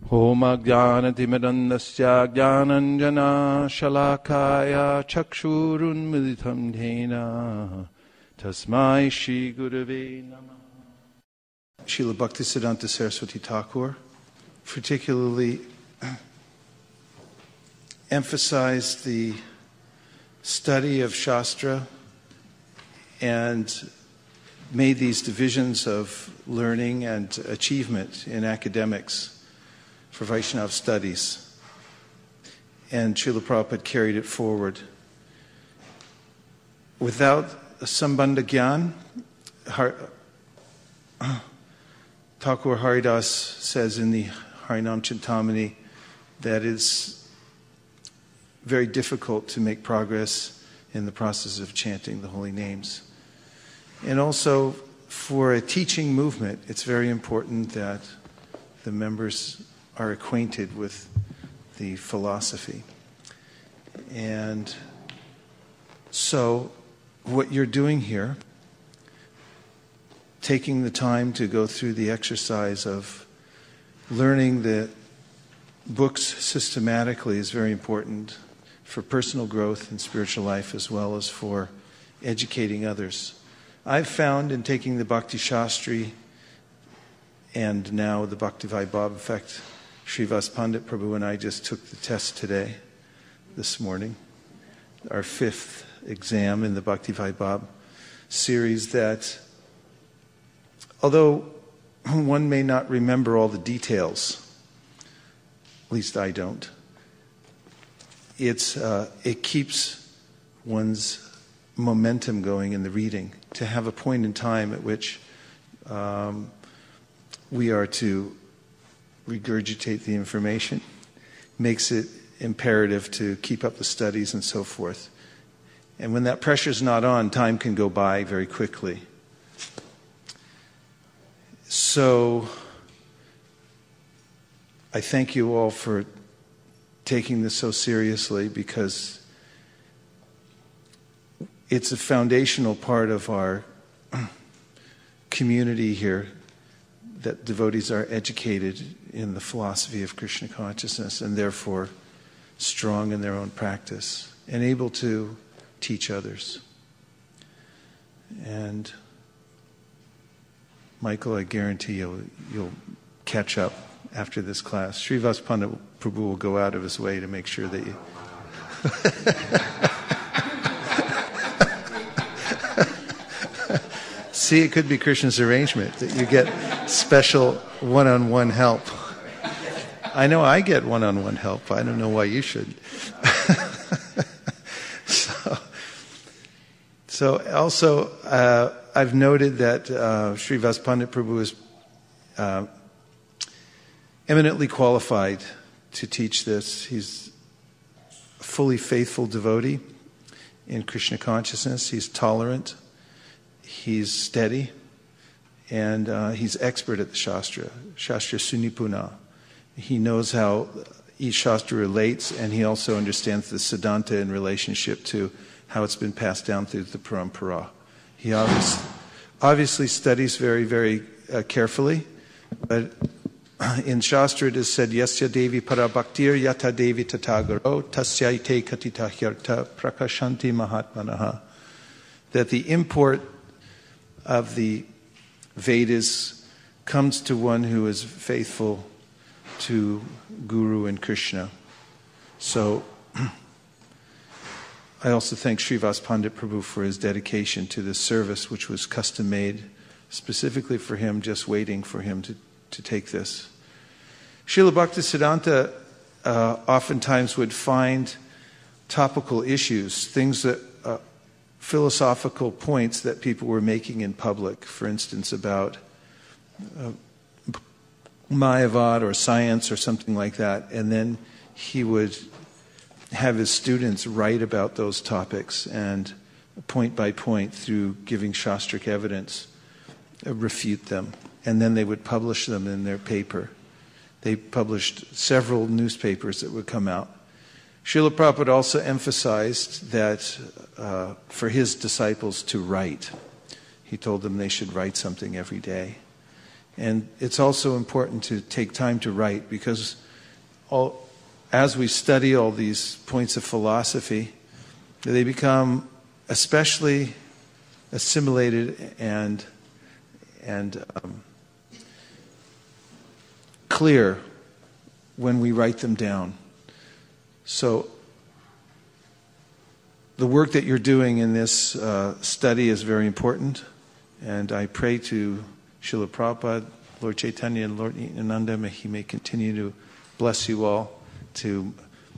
Om Ajnanatimidandasya Jnananjana Shalakaya Chakshurunmilitam Dhena Tasmai Shri Gurave Namah. Srila Bhaktisiddhanta Saraswati Thakur particularly emphasized the study of Shastra and made these divisions of learning and achievement in academics for Vaishnava studies. And Srila Prabhupada carried it forward. Without Sambandha Gyan, Thakur Haridas says in the Harinam Chintamani that it's very difficult to make progress in the process of chanting the holy names. And also, for a teaching movement, it's very important that the members are acquainted with the philosophy. And so, what you're doing here, taking the time to go through the exercise of learning the books systematically is very important for personal growth in spiritual life as well as for educating others. I've found in taking the Bhakti Shastri and now the Bhakti Vaibhav, in fact, Srivas Pandit Prabhu and I just took the test this morning, our 5th exam in the Bhakti Vaibhav series, that although one may not remember all the details, at least I don't, it keeps one's momentum going in the reading, to have a point in time at which we are to regurgitate the information, makes it imperative to keep up the studies and so forth. And when that pressure's not on, time can go by very quickly. So I thank you all for taking this so seriously, because it's a foundational part of our community here that devotees are educated in the philosophy of Krishna consciousness and therefore strong in their own practice and able to teach others. And Michael, I guarantee you'll catch up after this class. Srivas Pandit Prabhu will go out of his way to make sure that you... See, it could be Krishna's arrangement that you get special one-on-one help. I know I get one-on-one help. I don't know why you shouldn't. So also, I've noted that Srivas Pandit Prabhu is eminently qualified to teach this. He's a fully faithful devotee in Krishna consciousness. He's tolerant. He's steady. And he's expert at the Shastra. Shastra Sunipuna. He knows how each Shastra relates, and he also understands the Siddhanta in relationship to how it's been passed down through the Parampara. He obviously studies very, very carefully, but in Shastra it is said, Yasya Devi Parabhaktir Yata Devi Tatagaro Tasyaite Katita Hyarta Prakashanti Mahatmanaha. That the import of the Vedas comes to one who is faithful to Guru and Krishna. So I also thank Srivas Pandit Prabhu for his dedication to this service, which was custom made specifically for him, just waiting for him to take this. Srila Bhaktisiddhanta oftentimes would find topical issues, things that philosophical points that people were making in public, for instance, about Mayavad or science or something like that, and then he would have his students write about those topics and point by point, through giving Shastric evidence, refute them, and then they would publish them in their paper. They published several newspapers that would come out. Srila Prabhupada also emphasized that for his disciples to write. He told them they should write something every day. And it's also important to take time to write, because as we study all these points of philosophy, they become especially assimilated and clear when we write them down. So the work that you're doing in this study is very important, and I pray to Srila Prabhupada, Lord Chaitanya, and Lord Nityananda, may He may continue to bless you all to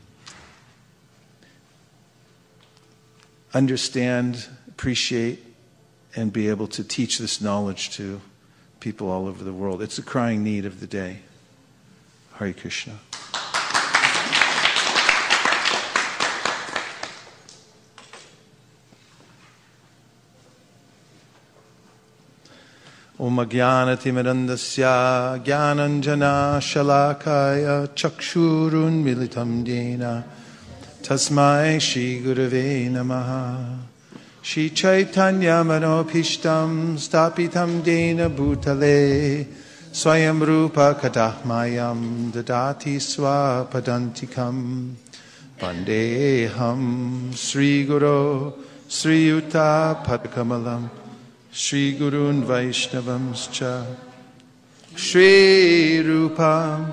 understand, appreciate, and be able to teach this knowledge to people all over the world. It's a crying need of the day. Hare Krishna. Om Ajnanatimirandasya Jnananjana Shalakaya Chakshurun Militam Dena Tasmai Shri Gurave Namaha. Shri Chaitanya Manopishtam Stapitam Dena Bhutale Swayam Rupa Kadahmayam Dadati Swapadantikam Vandeham Sri Guru Sri Yuta Padkamalam Shri Gurun Vaishnavamscha Shri Rupam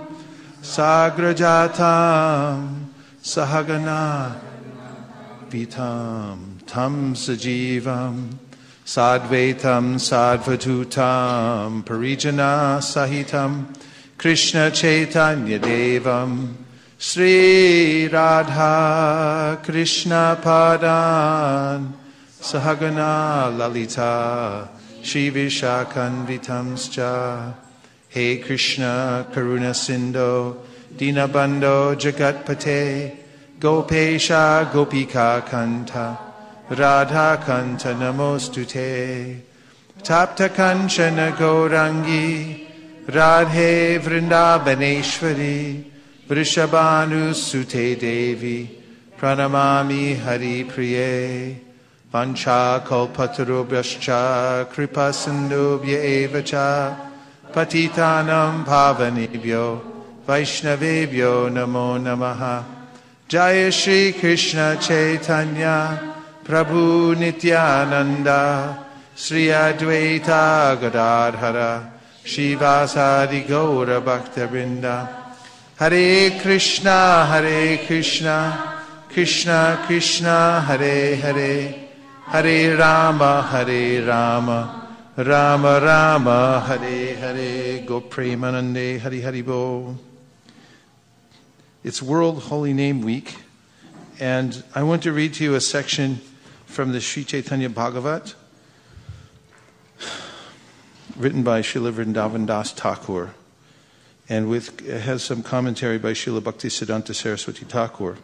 Sagrajatam Sahagana Vitam Tam Sajivam Sadvaitam Sadvatutam Parijana Sahitam Krishna Chaitanya Devam Sri Radha Krishna Padan Sahagana Lalita Shri Vishakanvitamscha. Hey Krishna Karuna Sindho Dinabandho Jagatpate Gopesha Gopika Kanta Radha Kanta Namostute Tapta Kanchana Gaurangi Radhe Vrindavaneshwari Vrishabhanu Sute Devi Pranamami Hari Priye Vancha kalpatarubhyascha kripa sindhubhya evacha patitanam pavanebhyo vaishnavebhyo namo namaha. Jaya Shri Krishna Chaitanya Prabhu Nityananda Sri Advaita Gadadhara Shivasadi Gaura Bhaktabinda. Hare Krishna Krishna Krishna Hare Hare Hare Rama, Rama Rama, Hare Hare, Go Premanande, Hari Hari Bo. It's World Holy Name Week, and I want to read to you a section from the Sri Chaitanya Bhagavat, written by Srila Vrindavan Das Thakur, and it has some commentary by Srila Bhaktisiddhanta Saraswati Thakur.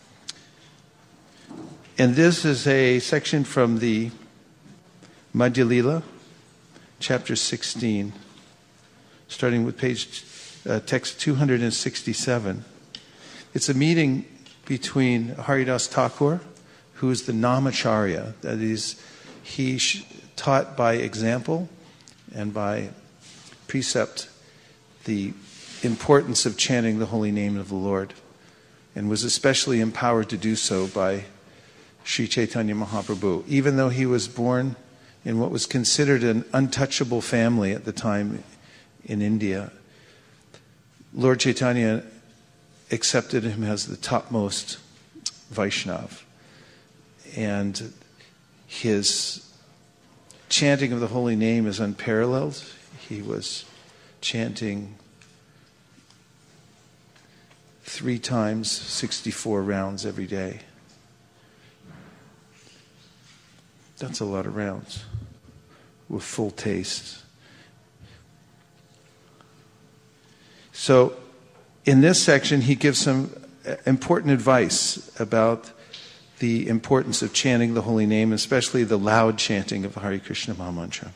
And this is a section from the Madhya Lila, chapter 16, starting with text 267. It's a meeting between Haridas Thakur, who is the Namacharya, that is, he taught by example and by precept the importance of chanting the holy name of the Lord, and was especially empowered to do so by Sri Chaitanya Mahaprabhu. Even though he was born in what was considered an untouchable family at the time in India, Lord Chaitanya accepted him as the topmost Vaishnav. And his chanting of the holy name is unparalleled. He was chanting 3 times 64 rounds every day. That's a lot of rounds with full taste. So in this section, he gives some important advice about the importance of chanting the holy name, especially the loud chanting of Hare Krishna Mahamantra.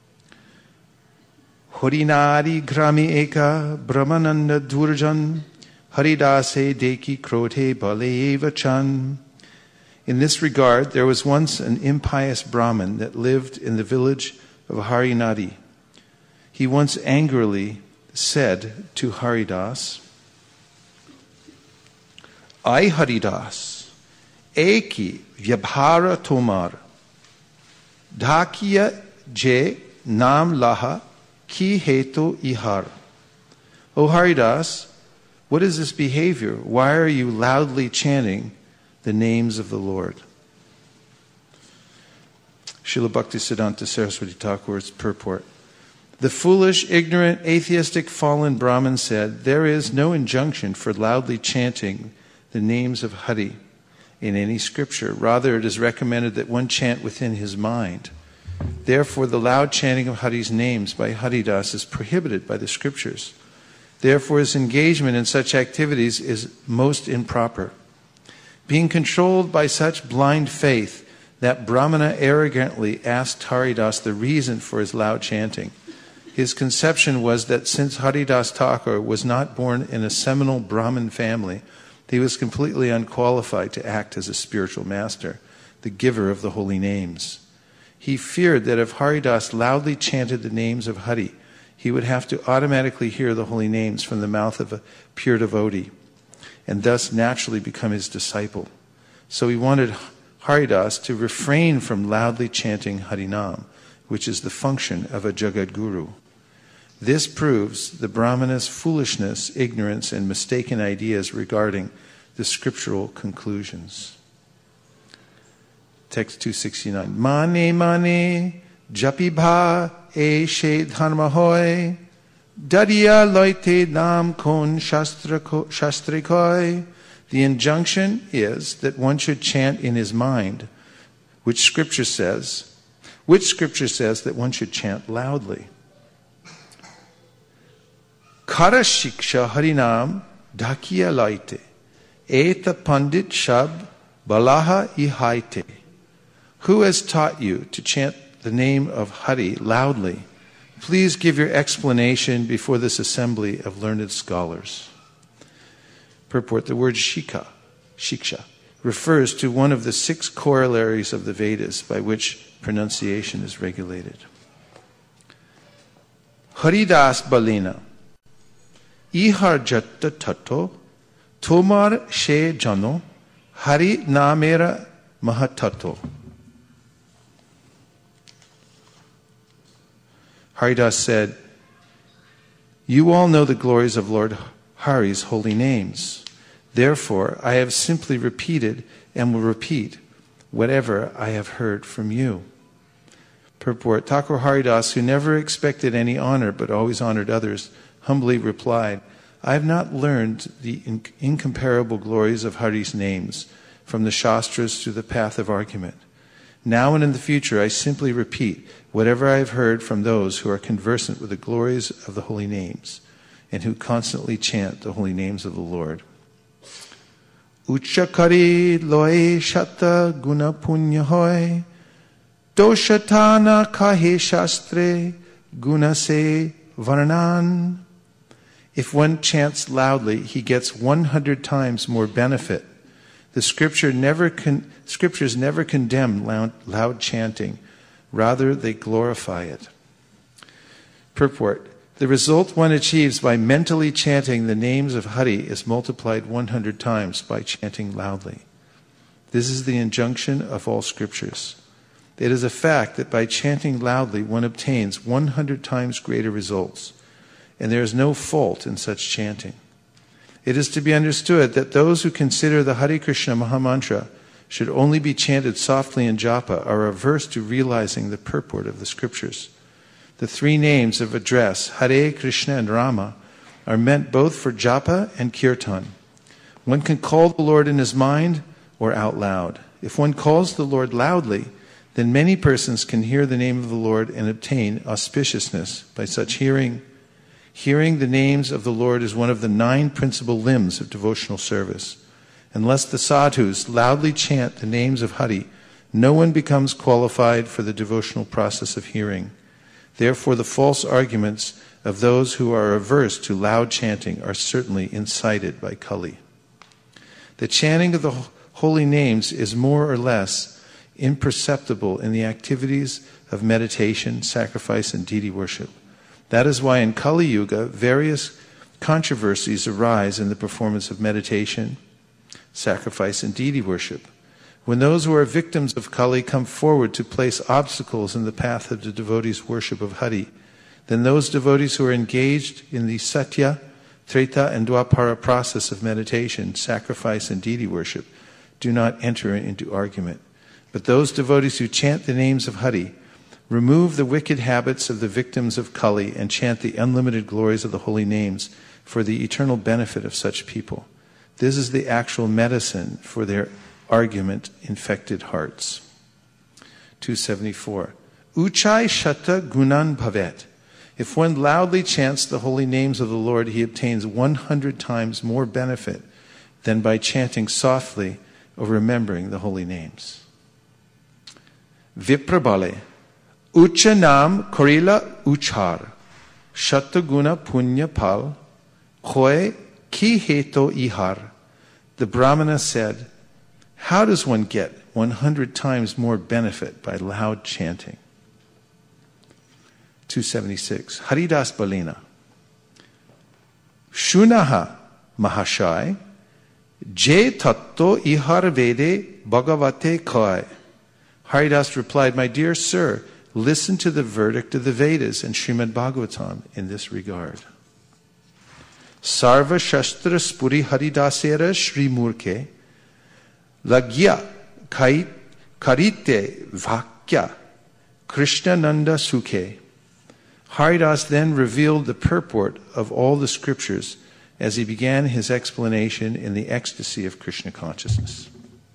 Harinari grami eka brahmananda durjan haridase deki krothe bale vachan. In this regard, there was once an impious Brahmin that lived in the village of Harinadi. He once angrily said to Haridas, "I Haridas, eki vyabhara tomar, dhakiya je nam laha ki heto ihar." O Haridas, what is this behavior? Why are you loudly chanting the names of the Lord? Srila Bhaktisiddhanta Saraswati Thakur's purport. The foolish, ignorant, atheistic, fallen Brahmin said, there is no injunction for loudly chanting the names of Hari in any scripture. Rather, it is recommended that one chant within his mind. Therefore, the loud chanting of Hari's names by Haridas is prohibited by the scriptures. Therefore, his engagement in such activities is most improper. Being controlled by such blind faith, that Brahmana arrogantly asked Haridas the reason for his loud chanting. His conception was that since Haridas Thakur was not born in a seminal Brahmin family, he was completely unqualified to act as a spiritual master, the giver of the holy names. He feared that if Haridas loudly chanted the names of Hari, he would have to automatically hear the holy names from the mouth of a pure devotee, and thus naturally become his disciple. So he wanted Haridas to refrain from loudly chanting Harinam, which is the function of a Jagadguru. This proves the Brahmana's foolishness, ignorance, and mistaken ideas regarding the scriptural conclusions. Text 269. Mane mane japi bha e she dharma hoy dadiya loite nam kon shastrikoy. The injunction is that one should chant in his mind, which scripture says that one should chant loudly. Kara shiksha harinam dhakiya laite eta pandit shab balaha ihaite. Who has taught you to chant the name of Hari loudly? Please give your explanation before this assembly of learned scholars. Purport. The word shiksha, refers to one of the 6 corollaries of the Vedas by which pronunciation is regulated. Haridas Balina Ihar Jatta Tato Tomar She Jano Hari Namera Mahatato. Haridas said, you all know the glories of Lord Hari's holy names. Therefore, I have simply repeated and will repeat whatever I have heard from you. Purport. Thakur Haridas, who never expected any honor but always honored others, humbly replied, I have not learned the incomparable glories of Hari's names from the Shastras through the path of argument. Now and in the future, I simply repeat whatever I have heard from those who are conversant with the glories of the holy names and who constantly chant the holy names of the Lord. Uchakari loe shata guna punya hoy doshatana kahe shastre guna se varnan. If one chants loudly, he gets 100 times more benefit. The scriptures never condemn loud chanting. Rather, they glorify it. Purport. The result one achieves by mentally chanting the names of Hari is multiplied 100 times by chanting loudly. This is the injunction of all scriptures. It is a fact that by chanting loudly one obtains 100 times greater results, and there is no fault in such chanting. It is to be understood that those who consider the Hare Krishna Mahamantra should only be chanted softly in japa are averse to realizing the purport of the scriptures. The 3 names of address, Hare, Krishna, and Rama, are meant both for japa and kirtan. One can call the Lord in his mind or out loud. If one calls the Lord loudly, then many persons can hear the name of the Lord and obtain auspiciousness by such hearing. Hearing the names of the Lord is one of the 9 principal limbs of devotional service. Unless the sadhus loudly chant the names of Hari, no one becomes qualified for the devotional process of hearing. Therefore, the false arguments of those who are averse to loud chanting are certainly incited by Kali. The chanting of the holy names is more or less imperceptible in the activities of meditation, sacrifice, and deity worship. That is why in Kali Yuga, various controversies arise in the performance of meditation, sacrifice, and deity worship. When those who are victims of Kali come forward to place obstacles in the path of the devotees' worship of Hari, then those devotees who are engaged in the Satya, Treta, and Dwapara process of meditation, sacrifice, and deity worship do not enter into argument. But those devotees who chant the names of Hari remove the wicked habits of the victims of Kali and chant the unlimited glories of the holy names for the eternal benefit of such people. This is the actual medicine for their argument-infected hearts. 274. Uchai shata gunan bhavet. If one loudly chants the holy names of the Lord, he obtains 100 times more benefit than by chanting softly or remembering the holy names. Viprabale. Ucha nam korila uchar. Shata guna punya pal. Khoe ki heto ihar. The Brahmana said, how does one get 100 times more benefit by loud chanting? 276. Haridas Balina. Shunaha Mahashai Je Tatto Ihar Vede Bhagavate Kai. Haridas replied, my dear sir, listen to the verdict of the Vedas and Srimad Bhagavatam in this regard. Sarva Shastra Spuri Haridasera Shri Murke Lagya Karite Vakya Krishna Nanda Sukhe. Haridas then revealed the purport of all the scriptures as he began his explanation in the ecstasy of Krishna consciousness.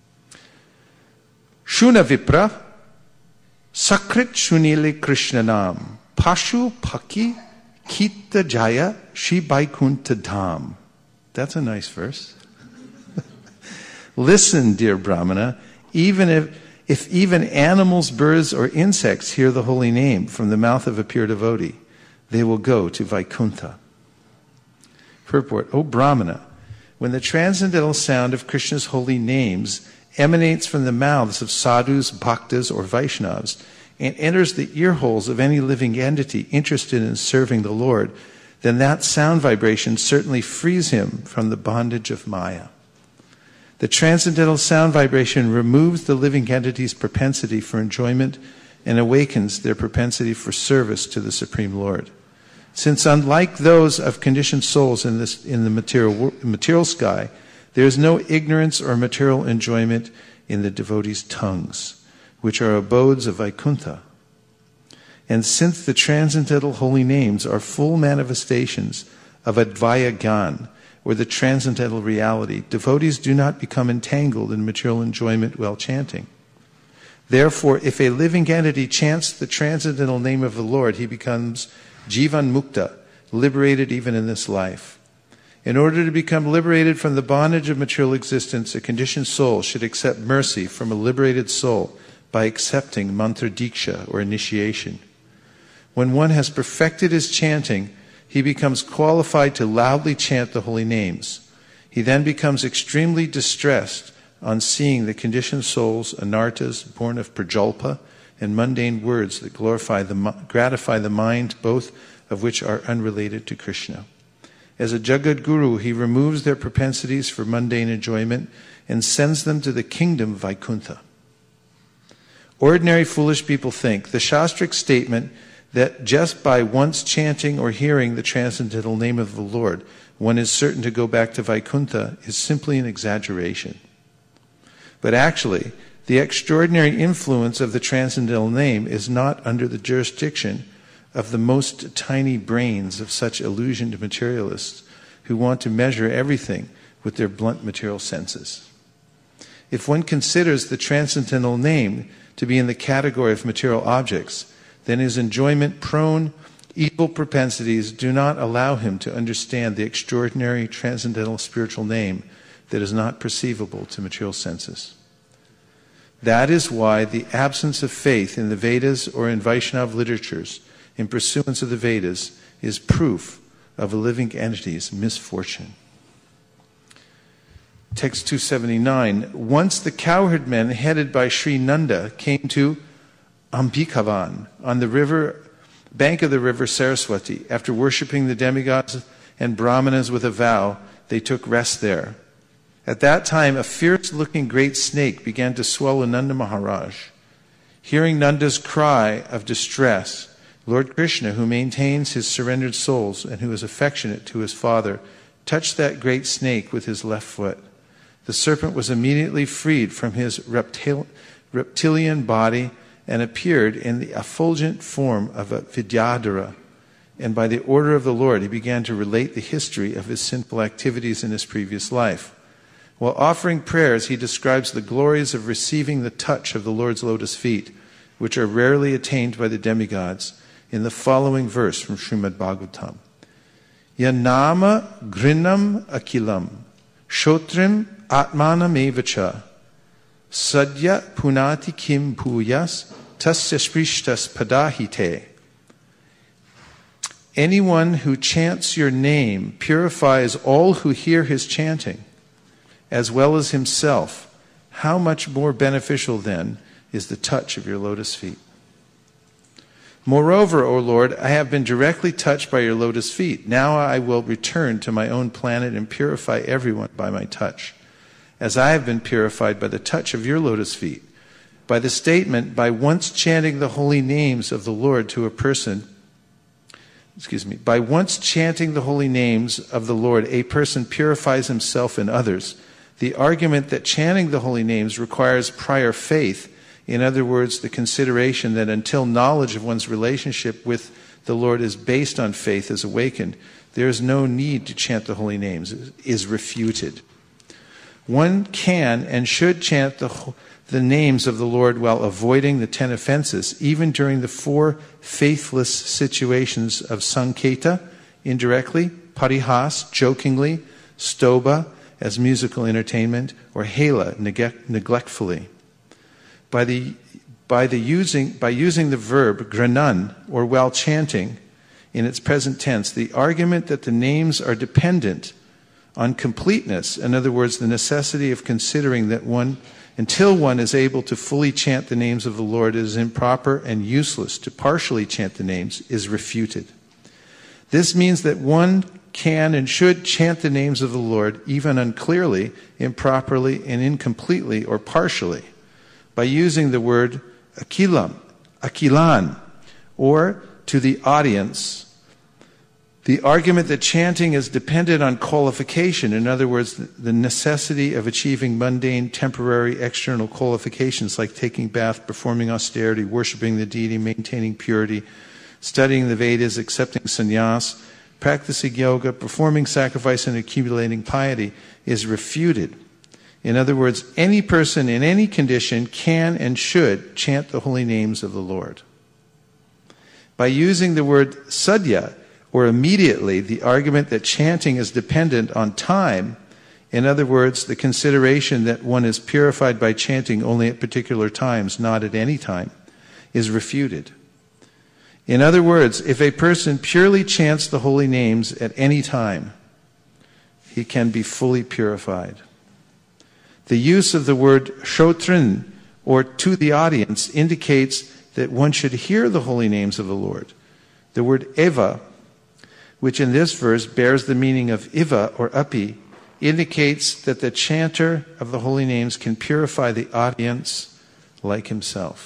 Shuna Vipra Sakrit Shunile Krishnanam Pashu Paki Kita Jaya Shri Vaikuntha Dham. That's a nice verse. Listen, dear Brahmana, even if even animals, birds, or insects hear the holy name from the mouth of a pure devotee, they will go to Vaikuntha. Purport, O Brahmana, when the transcendental sound of Krishna's holy names emanates from the mouths of sadhus, bhaktas, or Vaishnavas, and enters the ear holes of any living entity interested in serving the Lord, then that sound vibration certainly frees him from the bondage of Maya. The transcendental sound vibration removes the living entity's propensity for enjoyment and awakens their propensity for service to the Supreme Lord. Since unlike those of conditioned souls in the material sky, there is no ignorance or material enjoyment in the devotees' tongues, which are abodes of Vaikuntha. And since the transcendental holy names are full manifestations of Advaya Gan, or the transcendental reality, devotees do not become entangled in material enjoyment while chanting. Therefore, if a living entity chants the transcendental name of the Lord, he becomes Jivan Mukta, liberated even in this life. In order to become liberated from the bondage of material existence, a conditioned soul should accept mercy from a liberated soul by accepting mantra diksha, or initiation. When one has perfected his chanting, he becomes qualified to loudly chant the holy names. He then becomes extremely distressed on seeing the conditioned souls, anartas, born of prajalpa, and mundane words that gratify the mind, both of which are unrelated to Krishna. As a Jagat Guru, he removes their propensities for mundane enjoyment and sends them to the kingdom Vaikuntha. Ordinary foolish people think the Shastric statement that just by once chanting or hearing the transcendental name of the Lord, one is certain to go back to Vaikuntha is simply an exaggeration. But actually, the extraordinary influence of the transcendental name is not under the jurisdiction of the most tiny brains of such illusioned materialists who want to measure everything with their blunt material senses. If one considers the transcendental name to be in the category of material objects, then his enjoyment-prone, evil propensities do not allow him to understand the extraordinary transcendental spiritual name that is not perceivable to material senses. That is why the absence of faith in the Vedas or in Vaishnava literatures in pursuance of the Vedas is proof of a living entity's misfortune. Text 279. Once the cowherd men headed by Sri Nanda came to Ambikavan on the river bank of the river Saraswati. After worshipping the demigods and brahmanas with a vow, they took rest there. At that time, a fierce-looking great snake began to swallow Nanda Maharaj. Hearing Nanda's cry of distress, Lord Krishna, who maintains his surrendered souls and who is affectionate to his father, touched that great snake with his left foot. The serpent was immediately freed from his reptilian body and appeared in the effulgent form of a Vidyadhara. And by the order of the Lord, he began to relate the history of his sinful activities in his previous life. While offering prayers, he describes the glories of receiving the touch of the Lord's lotus feet, which are rarely attained by the demigods, in the following verse from Srimad Bhagavatam. Yanama grinam akilam, shotrim atmanam evacha, sadya punati kim bhuyas, tasya sprishtas padahite. Anyone who chants your name purifies all who hear his chanting, as well as himself. How much more beneficial, then, is the touch of your lotus feet? Moreover, O Lord, I have been directly touched by your lotus feet. Now I will return to my own planet and purify everyone by my touch, as I have been purified by the touch of your lotus feet. By the statement, by once chanting the holy names of the Lord to a person, by once chanting the holy names of the Lord, a person purifies himself and others. The argument that chanting the holy names requires prior faith, in other words, the consideration that until knowledge of one's relationship with the Lord is based on faith, is awakened, there is no need to chant the holy names, is refuted. One can and should chant the names of the Lord while avoiding the 10 offenses, even during the 4 faithless situations of sanketa, indirectly, parihas, jokingly, stoba, as musical entertainment, or hela, neglectfully. By using the verb granan, or while chanting, in its present tense, the argument that the names are dependent on completeness, in other words, the necessity of considering that until one is able to fully chant the names of the Lord, it is improper and useless to partially chant the names, is refuted. This means that one can and should chant the names of the Lord even unclearly, improperly, and incompletely or partially by using the word akilam, akilan, or to the audience, the argument that chanting is dependent on qualification, in other words, the necessity of achieving mundane, temporary, external qualifications like taking bath, performing austerity, worshiping the deity, maintaining purity, studying the Vedas, accepting sannyas, practicing yoga, performing sacrifice, and accumulating piety, is refuted. In other words, any person in any condition can and should chant the holy names of the Lord. By using the word sadhya, or immediately, the argument that chanting is dependent on time, in other words, the consideration that one is purified by chanting only at particular times, not at any time, is refuted. In other words, if a person purely chants the holy names at any time, he can be fully purified. The use of the word shotrin, or to the audience, indicates that one should hear the holy names of the Lord. The word eva, which in this verse bears the meaning of iva or api, indicates that the chanter of the holy names can purify the audience like himself.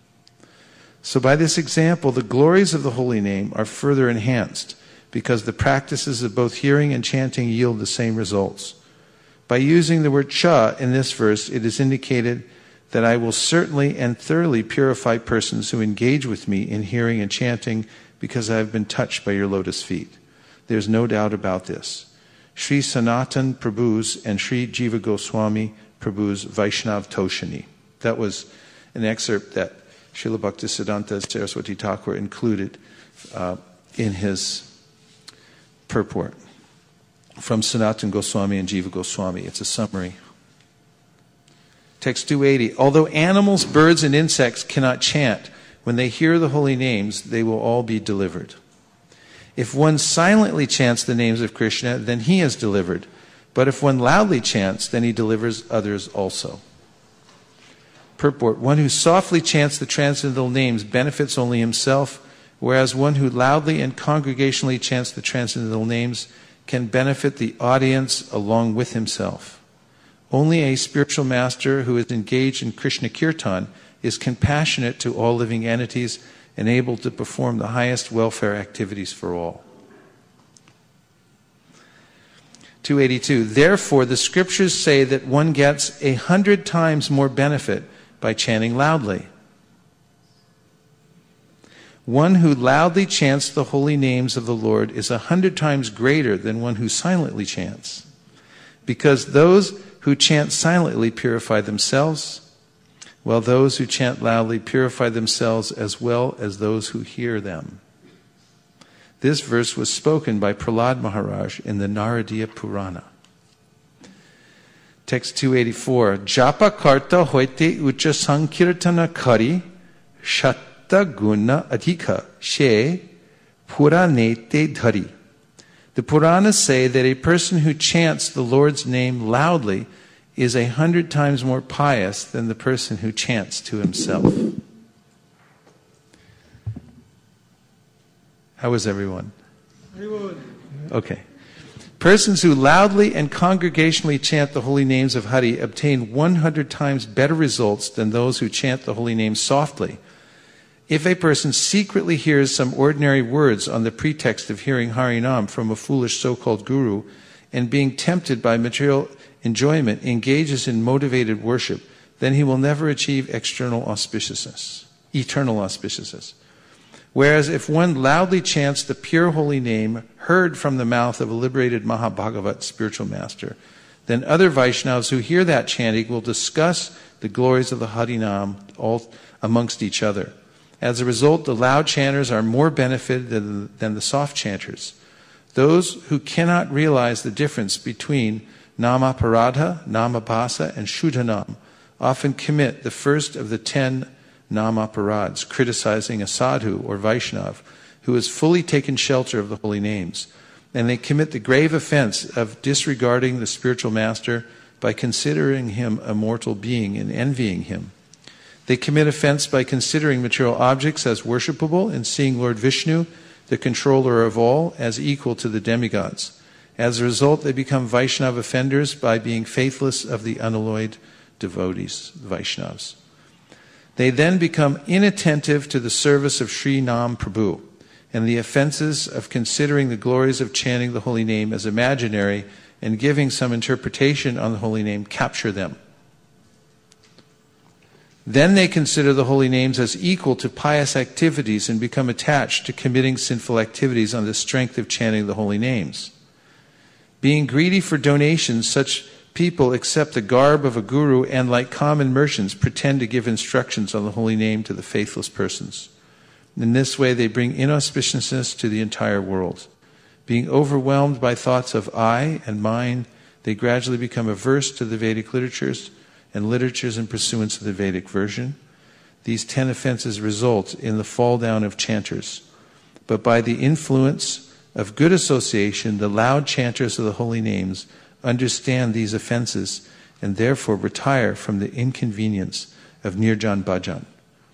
So by this example, the glories of the holy name are further enhanced because the practices of both hearing and chanting yield the same results. By using the word cha in this verse, it is indicated that I will certainly and thoroughly purify persons who engage with me in hearing and chanting because I have been touched by your lotus feet. There's no doubt about this. Sri Sanatan Prabhu's and Sri Jiva Goswami Prabhu's Vaishnav Toshani. That was an excerpt that Srila Bhaktisiddhanta Saraswati Thakur included in his purport from Sanatan Goswami and Jiva Goswami. It's a summary. Text 280. Although animals, birds, and insects cannot chant, when they hear the holy names, they will all be delivered. If one silently chants the names of Krishna, then he is delivered. But if one loudly chants, then he delivers others also. Purport. One who softly chants the transcendental names benefits only himself, whereas one who loudly and congregationally chants the transcendental names can benefit the audience along with himself. Only a spiritual master who is engaged in Krishna Kirtan is compassionate to all living entities and able to perform the highest welfare activities for all. 282. Therefore, the scriptures say that one gets 100 times more benefit by chanting loudly. One who loudly chants the holy names of the Lord is 100 times greater than one who silently chants, because those who chant silently purify themselves, while those who chant loudly purify themselves as well as those who hear them. This verse was spoken by Prahlad Maharaj in the Naradiya Purana. Text 284. Japa karta hoite ucha sankirtana kari shatta guna adhika she puranete dhari. The Puranas say that a person who chants the Lord's name loudly is 100 times more pious than the person who chants to himself. How is everyone? Okay. Persons who loudly and congregationally chant the holy names of Hari obtain 100 times better results than those who chant the holy names softly. If a person secretly hears some ordinary words on the pretext of hearing Harinam from a foolish so-called guru, and being tempted by material enjoyment engages in motivated worship, then he will never achieve eternal auspiciousness. Whereas if one loudly chants the pure holy name heard from the mouth of a liberated Mahabhagavat spiritual master, then other Vaishnavas who hear that chanting will discuss the glories of the Harinam all amongst each other. As a result, the loud chanters are more benefited than the soft chanters. Those who cannot realize the difference between Namaparadha, Namabhasa, and Shuddhanam often commit the first of the 10 Namaparads, criticizing a sadhu or Vaishnav who has fully taken shelter of the holy names. And they commit the grave offense of disregarding the spiritual master by considering him a mortal being and envying him. They commit offense by considering material objects as worshipable and seeing Lord Vishnu, the controller of all, as equal to the demigods. As a result, they become Vaishnava offenders by being faithless of the unalloyed devotees, Vaishnavas. They then become inattentive to the service of Sri Nam Prabhu, and the offenses of considering the glories of chanting the holy name as imaginary and giving some interpretation on the holy name capture them. Then they consider the holy names as equal to pious activities and become attached to committing sinful activities on the strength of chanting the holy names. Being greedy for donations, such people accept the garb of a guru and, like common merchants, pretend to give instructions on the holy name to the faithless persons. In this way, they bring inauspiciousness to the entire world. Being overwhelmed by thoughts of I and mine, they gradually become averse to the Vedic literatures and literatures in pursuance of the Vedic version. These 10 offenses result in the fall down of chanters. But by the influence of good association, the loud chanters of the holy names understand these offenses and therefore retire from the inconvenience of Nirjan Bhajan.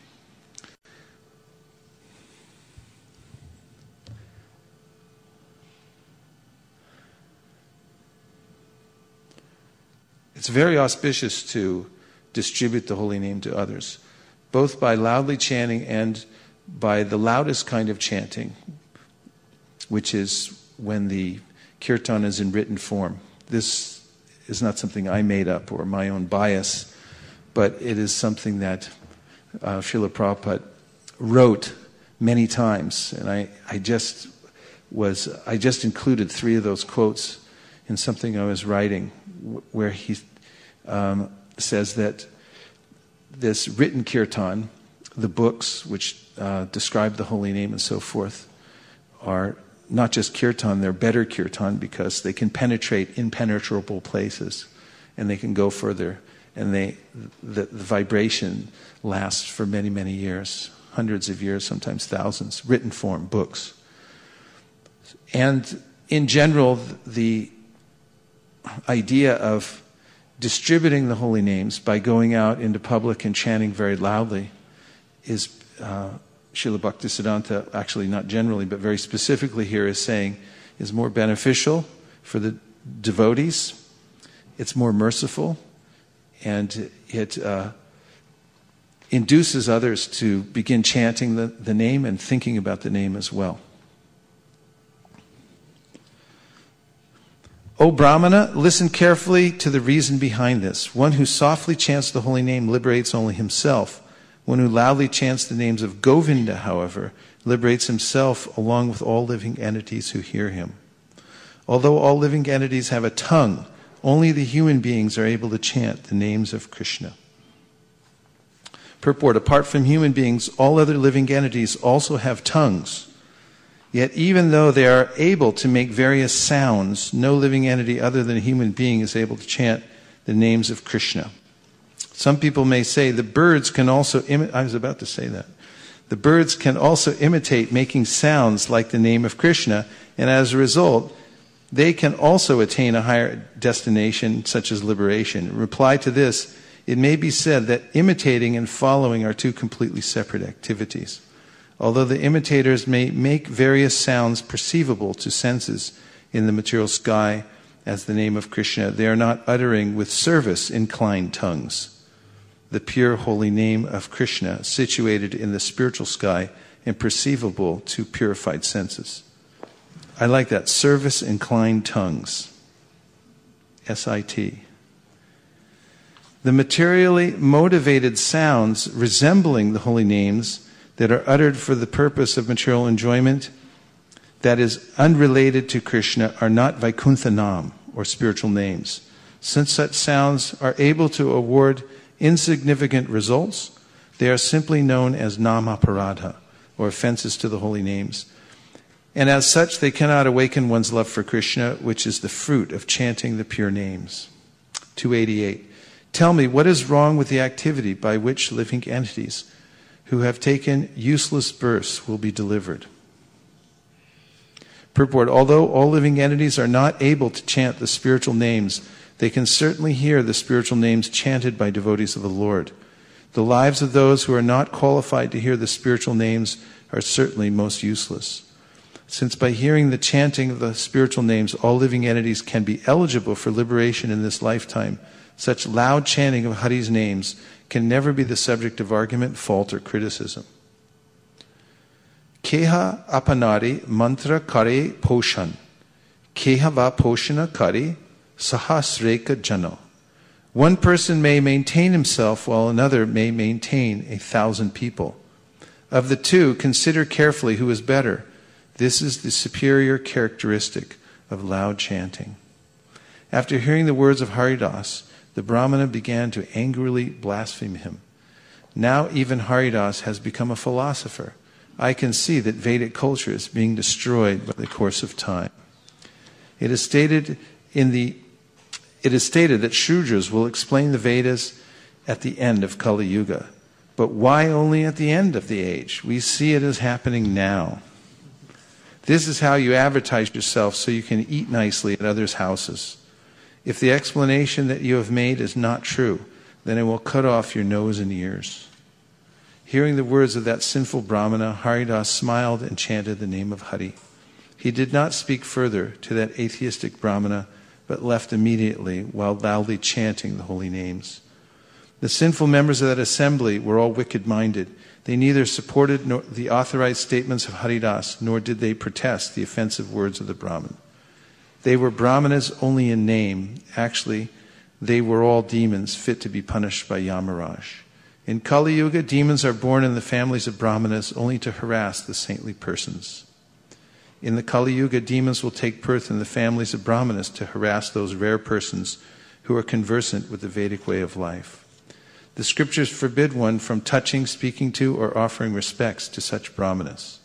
It's very auspicious to distribute the holy name to others, both by loudly chanting and by the loudest kind of chanting, which is when the kirtan is in written form. This is not something I made up or my own bias, but it is something that Srila Prabhupada wrote many times, and I just included 3 of those quotes in something I was writing, where he says that this written kirtan, the books which describe the holy name and so forth, are not just kirtan, they're better kirtan because they can penetrate impenetrable places and they can go further, and the vibration lasts for many, many years, hundreds of years, sometimes thousands, written form, books. And in general, the idea of distributing the holy names by going out into public and chanting very loudly is Srila Bhaktisiddhanta, actually not generally, but very specifically here, is saying is more beneficial for the devotees. It's more merciful, and it induces others to begin chanting the name and thinking about the name as well. O Brahmana, listen carefully to the reason behind this. One who softly chants the holy name liberates only himself. One who loudly chants the names of Govinda, however, liberates himself along with all living entities who hear him. Although all living entities have a tongue, only the human beings are able to chant the names of Krishna. Purport: apart from human beings, all other living entities also have tongues. Yet even though they are able to make various sounds, no living entity other than a human being is able to chant the names of Krishna. Some people may say the birds can also The birds can also imitate making sounds like the name of Krishna, and as a result, they can also attain a higher destination, such as liberation. In reply to this, it may be said that imitating and following are two completely separate activities. Although the imitators may make various sounds perceivable to senses in the material sky as the name of Krishna, they are not uttering with service-inclined tongues the pure holy name of Krishna, situated in the spiritual sky and perceivable to purified senses. I like that, service-inclined tongues. S-I-T. The materially motivated sounds resembling the holy names that are uttered for the purpose of material enjoyment that is unrelated to Krishna are not Vaikuntha Nam, or spiritual names. Since such sounds are able to award insignificant results, they are simply known as Namaparadha, or offenses to the holy names. And as such, they cannot awaken one's love for Krishna, which is the fruit of chanting the pure names. 288. Tell me, what is wrong with the activity by which living entities who have taken useless births will be delivered? Purport: although all living entities are not able to chant the spiritual names, they can certainly hear the spiritual names chanted by devotees of the Lord. The lives of those who are not qualified to hear the spiritual names are certainly most useless. Since by hearing the chanting of the spiritual names, all living entities can be eligible for liberation in this lifetime, such loud chanting of Hari's names can never be the subject of argument, fault, or criticism. Keha apanari mantra kare poshan. Keha va poshana kare sahasreka jano. One person may maintain himself while another may maintain 1,000 people. Of the two, consider carefully who is better. This is the superior characteristic of loud chanting. After hearing the words of Haridas, the Brahmana began to angrily blaspheme him. Now even Haridas has become a philosopher. I can see that Vedic culture is being destroyed by the course of time. It is stated that Shudras will explain the Vedas at the end of Kali Yuga. But why only at the end of the age? We see it as happening now. This is how you advertise yourself so you can eat nicely at others' houses. If the explanation that you have made is not true, then it will cut off your nose and ears. Hearing the words of that sinful Brahmana, Haridas smiled and chanted the name of Hari. He did not speak further to that atheistic Brahmana, but left immediately while loudly chanting the holy names. The sinful members of that assembly were all wicked-minded. They neither supported the authorized statements of Haridas, nor did they protest the offensive words of the Brahman. They were Brahmanas only in name. Actually, they were all demons fit to be punished by Yamaraj. In Kali Yuga, demons are born in the families of Brahmanas only to harass the saintly persons. In the Kali Yuga, demons will take birth in the families of Brahmanas to harass those rare persons who are conversant with the Vedic way of life. The scriptures forbid one from touching, speaking to, or offering respects to such Brahmanas.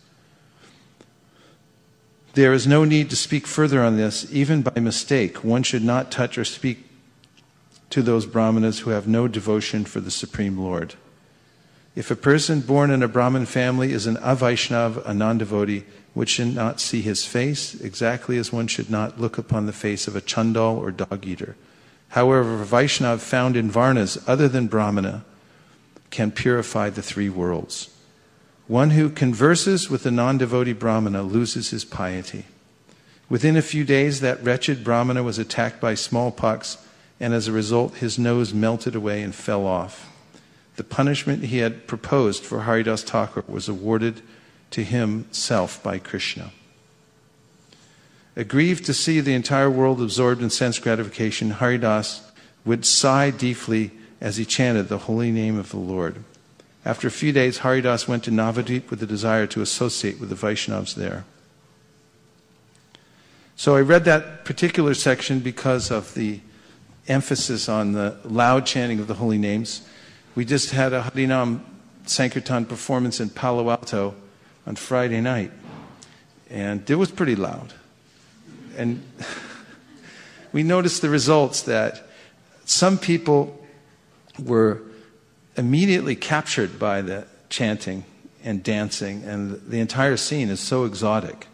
There is no need to speak further on this. Even by mistake, one should not touch or speak to those Brahmanas who have no devotion for the Supreme Lord. If a person born in a Brahmin family is an Avaishnav, a non-devotee, one should not see his face, exactly as one should not look upon the face of a Chandal or dog-eater. However, a Vaishnav found in Varnas other than Brahmana can purify the three worlds. One who converses with a non-devotee Brahmana loses his piety. Within a few days, that wretched Brahmana was attacked by smallpox, and as a result, his nose melted away and fell off. The punishment he had proposed for Haridas Thakur was awarded to himself by Krishna. Aggrieved to see the entire world absorbed in sense gratification, Haridas would sigh deeply as he chanted the holy name of the Lord. After a few days, Haridas went to Navadvip with the desire to associate with the Vaishnavas there. So I read that particular section because of the emphasis on the loud chanting of the holy names. We just had a Harinam Sankirtan performance in Palo Alto on Friday night, and it was pretty loud. And we noticed the results that some people were immediately captured by the chanting and dancing, and the entire scene is so exotic.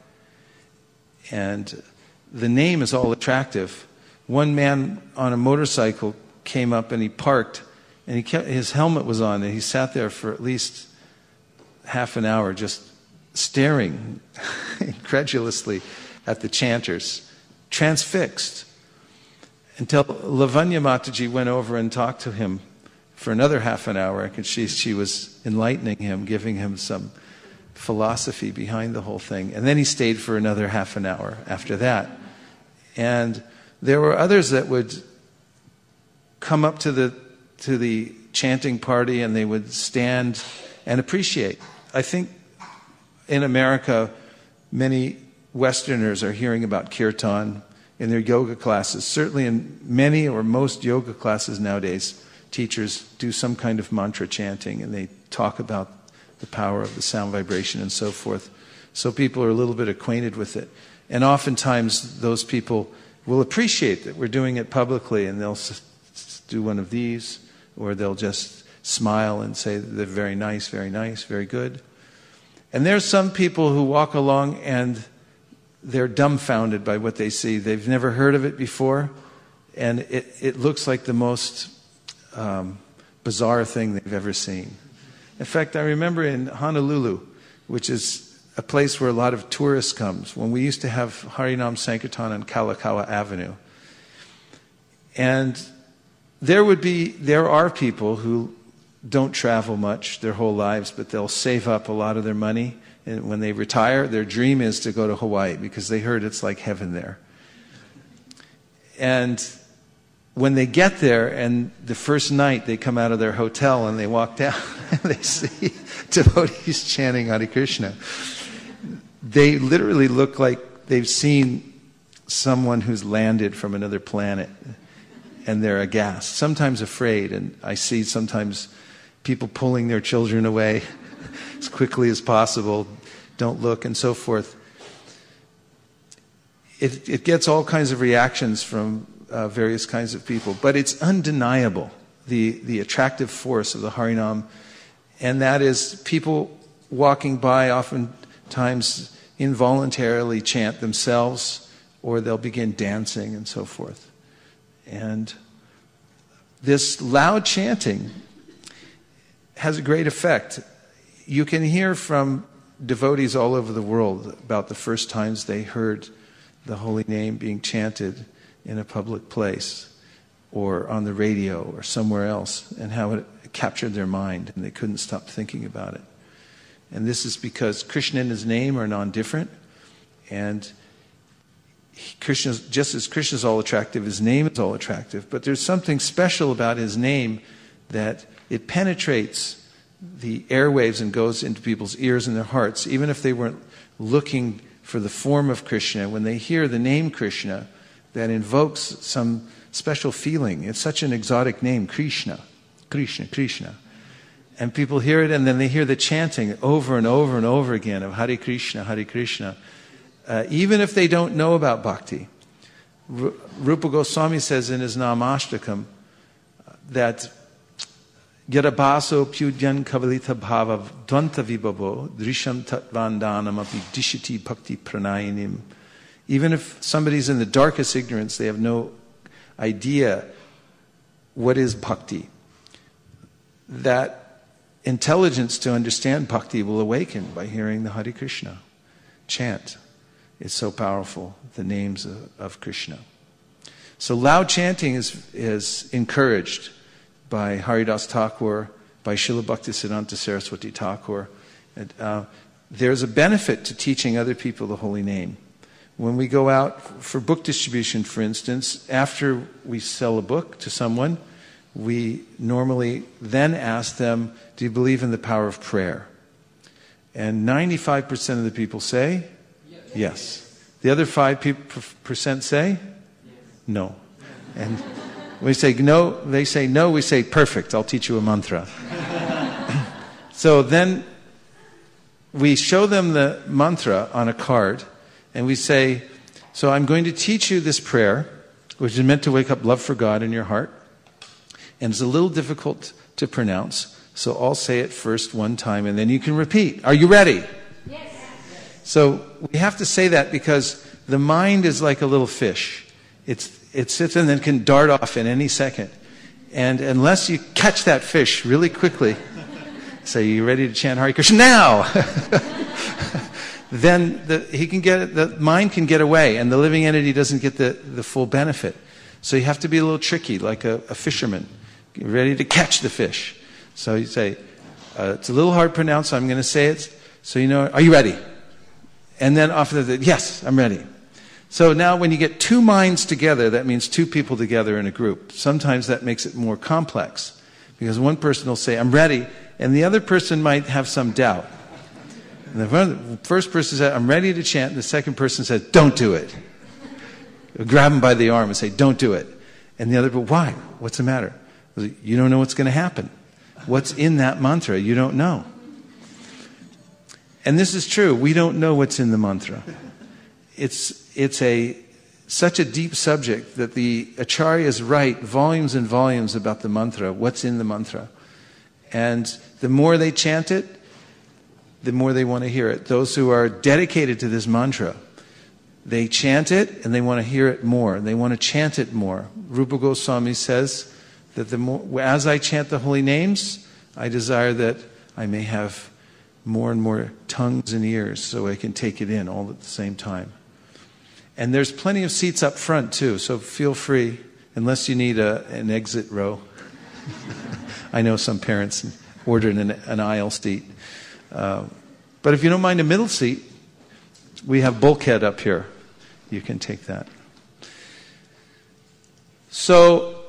And the name is all attractive. One man on a motorcycle came up and he parked, and his helmet was on, and he sat there for at least half an hour just staring incredulously at the chanters, transfixed, until Lavanya Mataji went over and talked to him for another half an hour, and she was enlightening him, giving him some philosophy behind the whole thing. And then he stayed for another half an hour after that. And there were others that would come up to the chanting party, and they would stand and appreciate. I think in America, many Westerners are hearing about kirtan in their yoga classes. Certainly in many or most yoga classes nowadays, teachers do some kind of mantra chanting, and they talk about the power of the sound vibration and so forth. So people are a little bit acquainted with it. And oftentimes those people will appreciate that we're doing it publicly, and they'll do one of these, or they'll just smile and say they're very nice, very good. And there's some people who walk along and they're dumbfounded by what they see. They've never heard of it before, and it looks like the most bizarre thing they've ever seen. In fact, I remember in Honolulu, which is a place where a lot of tourists come, when we used to have Harinam Sankirtan on Kalakaua Avenue. And there are people who don't travel much their whole lives, but they'll save up a lot of their money. And when they retire, their dream is to go to Hawaii because they heard it's like heaven there. And when they get there, and the first night they come out of their hotel and they walk down and they see devotees chanting Hare Krishna, they literally look like they've seen someone who's landed from another planet, and they're aghast, sometimes afraid. And I see sometimes people pulling their children away as quickly as possible, don't look, and so forth. It gets all kinds of reactions from various kinds of people, but it's undeniable, the attractive force of the Harinam, and that is people walking by oftentimes involuntarily chant themselves, or they'll begin dancing and so forth. And this loud chanting has a great effect. You can hear from devotees all over the world about the first times they heard the holy name being chanted in a public place or on the radio or somewhere else, and how it captured their mind and they couldn't stop thinking about it. And this is because Krishna and his name are non-different, and just as Krishna's all attractive, his name is all attractive, but there's something special about his name that it penetrates the airwaves and goes into people's ears and their hearts. Even if they weren't looking for the form of Krishna, when they hear the name Krishna, that invokes some special feeling. It's such an exotic name, Krishna, Krishna, Krishna. And people hear it, and then they hear the chanting over and over and over again of Hare Krishna, Hare Krishna. Even if they don't know about bhakti. Rupa Goswami says in his Namashtakam that Yadabaso Pyudyan Kavalita Bhava Dvanta Vibhavo Drisham Tatvandanam Api Dishiti Bhakti Pranayinim. Even if somebody's in the darkest ignorance, they have no idea what is bhakti. That intelligence to understand bhakti will awaken by hearing the Hare Krishna chant. It's so powerful, the names of Krishna. So loud chanting is encouraged by Haridas Thakur, by Srila Bhaktisiddhanta Saraswati Thakur. There's a benefit to teaching other people the holy name. When we go out for book distribution, for instance, after we sell a book to someone, we normally then ask them, do you believe in the power of prayer? And 95% of the people say, yes. The other 5% say, no. And we say no, they say no, we say, perfect, I'll teach you a mantra. So then we show them the mantra on a card, and we say, so I'm going to teach you this prayer, which is meant to wake up love for God in your heart. And it's a little difficult to pronounce, so I'll say it first one time, and then you can repeat. Are you ready? Yes. So we have to say that because the mind is like a little fish. It sits and then can dart off in any second. And unless you catch that fish really quickly, say, you ready to chant Hare Krishna now? Then the mind can get away, and the living entity doesn't get the full benefit. So you have to be a little tricky, like a fisherman, ready to catch the fish. So you say, it's a little hard to pronounce, so I'm going to say it. So you know, are you ready? And then after that, yes, I'm ready. So now when you get two minds together, that means two people together in a group. Sometimes that makes it more complex, because one person will say, I'm ready, and the other person might have some doubt. And the first person says, I'm ready to chant, and the second person says, don't do it. Grab him by the arm and say, don't do it. And the other, but why? What's the matter? You don't know what's going to happen. What's in that mantra? You don't know. And this is true. We don't know what's in the mantra. It's such a deep subject that the acharyas write volumes and volumes about the mantra, what's in the mantra. And the more they chant it, the more they want to hear it. Those who are dedicated to this mantra, they chant it and they want to hear it more. They want to chant it more. Rupa Goswami says that as I chant the holy names, I desire that I may have more and more tongues and ears so I can take it in all at the same time. And there's plenty of seats up front too, so feel free, unless you need an exit row. I know some parents ordered an aisle seat. But if you don't mind a middle seat, we have bulkhead up here. You can take that. So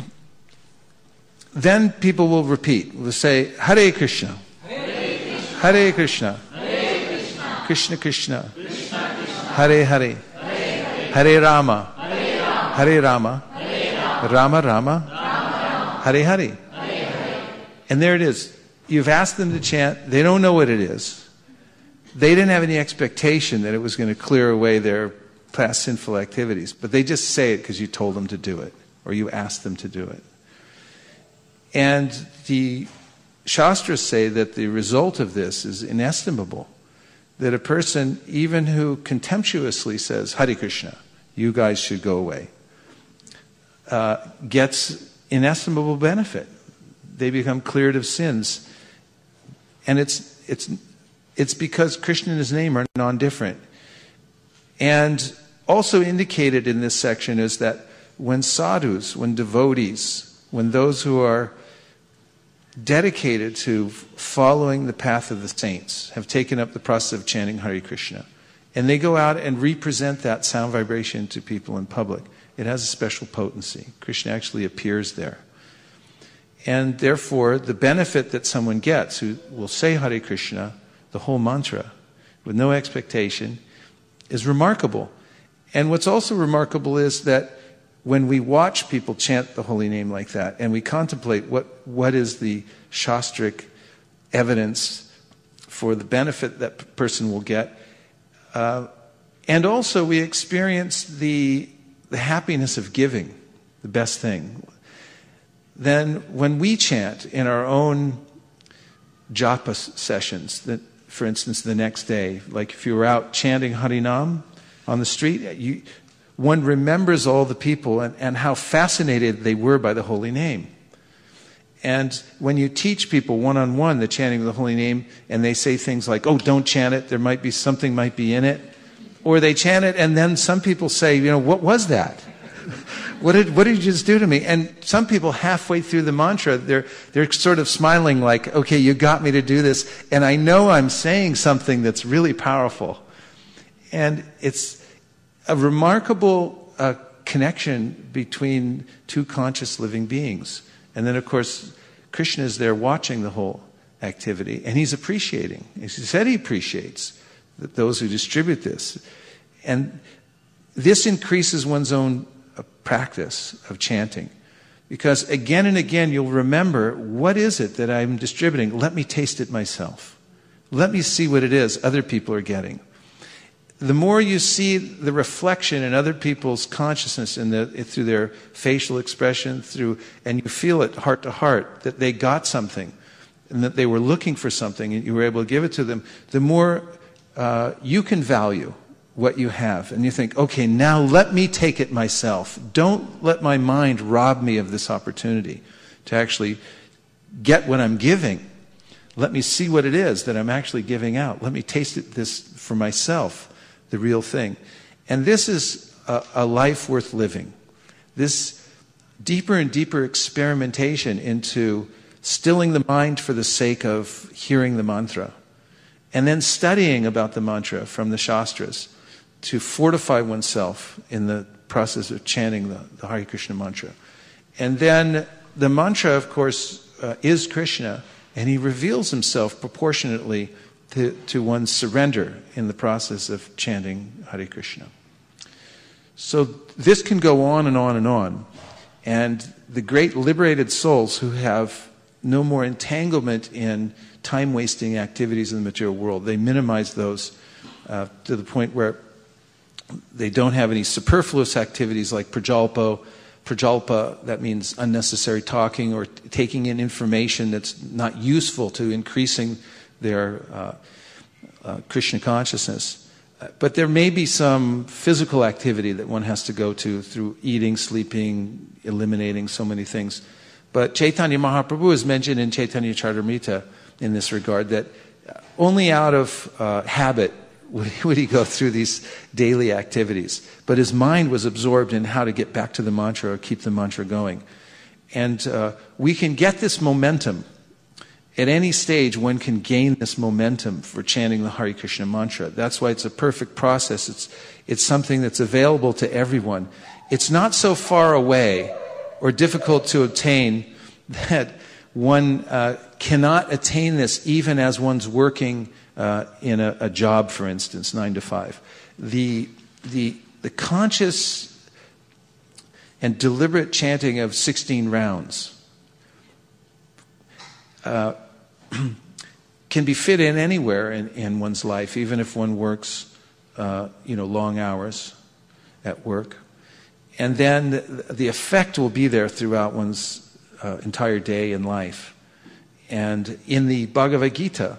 then people will repeat. We'll say, Hare Krishna. Hare Krishna. Hare Krishna. Krishna Krishna. Krishna Krishna. Hare Hare. Hare Rama. Hare Rama. Rama Rama. Hare Hare. And there it is. You've asked them to chant. They don't know what it is. They didn't have any expectation that it was going to clear away their past sinful activities. But they just say it because you told them to do it, or you asked them to do it. And the Shastras say that the result of this is inestimable. That a person, even who contemptuously says, Hare Krishna, you guys should go away, gets inestimable benefit. They become cleared of sins. And it's because Krishna and his name are non-different. And also indicated in this section is that when sadhus, when devotees, when those who are dedicated to following the path of the saints have taken up the process of chanting Hare Krishna, and they go out and represent that sound vibration to people in public, it has a special potency. Krishna actually appears there. And therefore, the benefit that someone gets who will say Hare Krishna, the whole mantra, with no expectation, is remarkable. And what's also remarkable is that when we watch people chant the holy name like that, and we contemplate what is the shastric evidence for the benefit that person will get, and also we experience the happiness of giving, the best thing. Then when we chant in our own japa sessions, that, for instance, the next day, like if you were out chanting Harinam on the street, one remembers all the people and how fascinated they were by the holy name. And when you teach people one-on-one the chanting of the holy name, and they say things like, oh, don't chant it, something might be in it. Or they chant it, and then some people say, what was that? What did you just do to me? And some people halfway through the mantra, they're sort of smiling like, okay, you got me to do this, and I know I'm saying something that's really powerful. And it's a remarkable connection between two conscious living beings. And then, of course, Krishna is there watching the whole activity, and he's appreciating. He said he appreciates those who distribute this. And this increases one's own practice of chanting. Because again and again, you'll remember, what is it that I'm distributing? Let me taste it myself. Let me see what it is other people are getting. The more you see the reflection in other people's consciousness through their facial expression, and you feel it heart to heart, that they got something, and that they were looking for something, and you were able to give it to them, the more you can value what you have. And you think, okay, now let me take it myself. Don't let my mind rob me of this opportunity to actually get what I'm giving. Let me see what it is that I'm actually giving out. Let me taste this for myself. The real thing. And this is a life worth living. This deeper and deeper experimentation into stilling the mind for the sake of hearing the mantra. And then studying about the mantra from the Shastras to fortify oneself in the process of chanting the Hare Krishna mantra. And then the mantra, of course, is Krishna, and he reveals himself proportionately to one's surrender in the process of chanting Hare Krishna. So this can go on and on and on. And the great liberated souls who have no more entanglement in time-wasting activities in the material world, they minimize those to the point where they don't have any superfluous activities like prajalpa. Prajalpa, that means unnecessary talking or taking in information that's not useful to increasing their Krishna consciousness. But there may be some physical activity that one has to go to through eating, sleeping, eliminating so many things. But Chaitanya Mahaprabhu is mentioned in Chaitanya Charitamrita in this regard, that only out of habit would he go through these daily activities. But his mind was absorbed in how to get back to the mantra or keep the mantra going. And we can get this momentum. At any stage, one can gain this momentum for chanting the Hare Krishna mantra. That's why it's a perfect process. It's something that's available to everyone. It's not so far away or difficult to obtain that one cannot attain this even as one's working in a job, for instance, 9 to 5. The conscious and deliberate chanting of 16 rounds can be fit in anywhere in one's life, even if one works, long hours at work. And then the effect will be there throughout one's entire day and life. And in the Bhagavad Gita,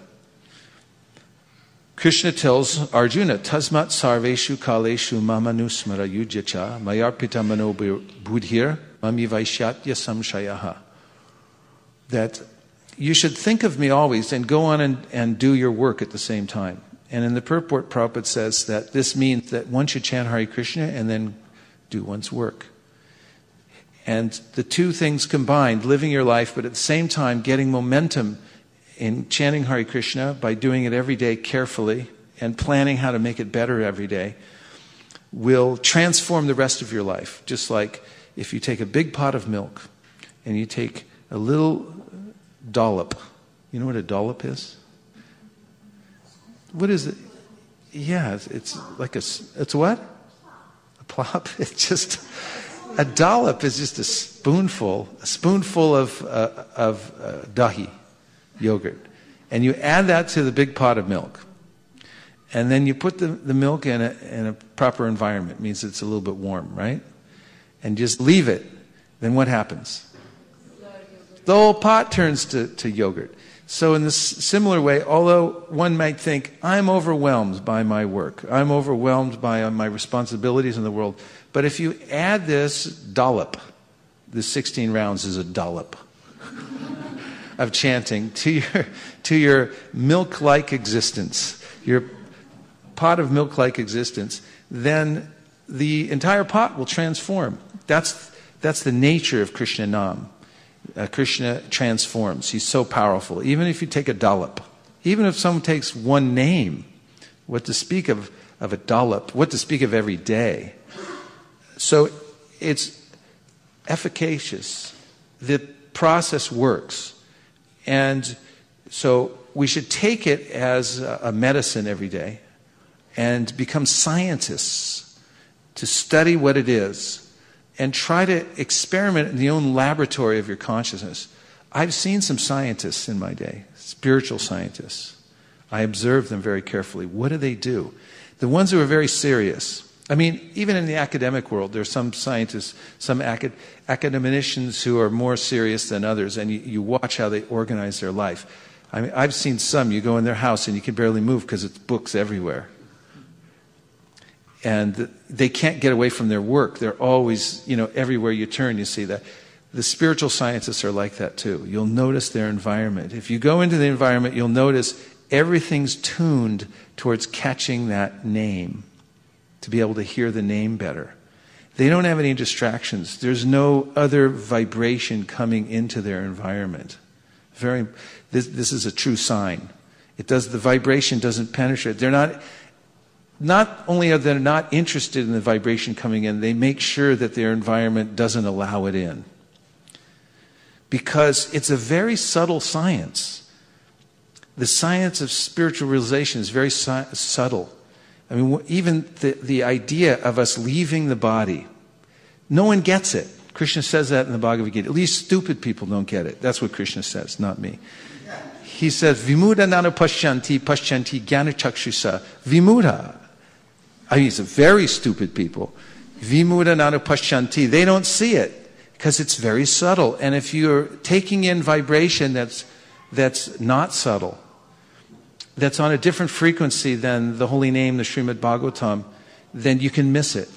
Krishna tells Arjuna, Tasmat sarveshu kaleshu mamanusmara yujyacha mayarpita mano buddhir mami vaishyatya samshayaha. That you should think of me always and go on and do your work at the same time. And in the purport, Prabhupada says that this means that one should chant Hare Krishna and then do one's work. And the two things combined, living your life, but at the same time getting momentum in chanting Hare Krishna by doing it every day carefully and planning how to make it better every day, will transform the rest of your life. Just like if you take a big pot of milk and you take a little dollop. You know what a dollop is? What is it? Yeah, it's like it's what? A plop? It's just, a dollop is just a spoonful of dahi, yogurt. And you add that to the big pot of milk. And then you put the milk in a proper environment. It means it's a little bit warm, right? And just leave it. Then what happens? The whole pot turns to yogurt. So in this similar way, although one might think, I'm overwhelmed by my work, I'm overwhelmed by my responsibilities in the world, but if you add this dollop, the 16 rounds is a dollop. of chanting to your milk-like existence, your pot of milk-like existence, then the entire pot will transform. That's the nature of Krishna Nam. Krishna transforms. He's so powerful. Even if you take a dollop, even if someone takes one name, what to speak of a dollop, what to speak of every day. So it's efficacious. The process works. And so we should take it as a medicine every day and become scientists to study what it is and try to experiment in the own laboratory of your consciousness. I've seen some scientists in my day, spiritual scientists. I observe them very carefully. What do they do? The ones who are very serious. I mean, even in the academic world, there are some scientists, some academicians who are more serious than others, and you watch how they organize their life. I mean, I've seen some, you go in their house and you can barely move because it's books everywhere. And they can't get away from their work. They're always, everywhere you turn, you see that. The spiritual scientists are like that too. You'll notice their environment. If you go into the environment, you'll notice everything's tuned towards catching that name, to be able to hear the name better. They don't have any distractions. There's no other vibration coming into their environment. This is a true sign. The vibration doesn't penetrate. Not only are they not interested in the vibration coming in, they make sure that their environment doesn't allow it in. Because it's a very subtle science. The science of spiritual realization is very subtle. I mean, even the idea of us leaving the body, no one gets it. Krishna says that in the Bhagavad Gita. At least stupid people don't get it. That's what Krishna says, not me. He says, Vimuda nana pashyanti jnana chakshusa. Vimuda. I mean, it's very stupid people. Vimuda nana pashyanti. They don't see it because it's very subtle. And if you're taking in vibration that's not subtle, that's on a different frequency than the holy name, the Srimad Bhagavatam, then you can miss it.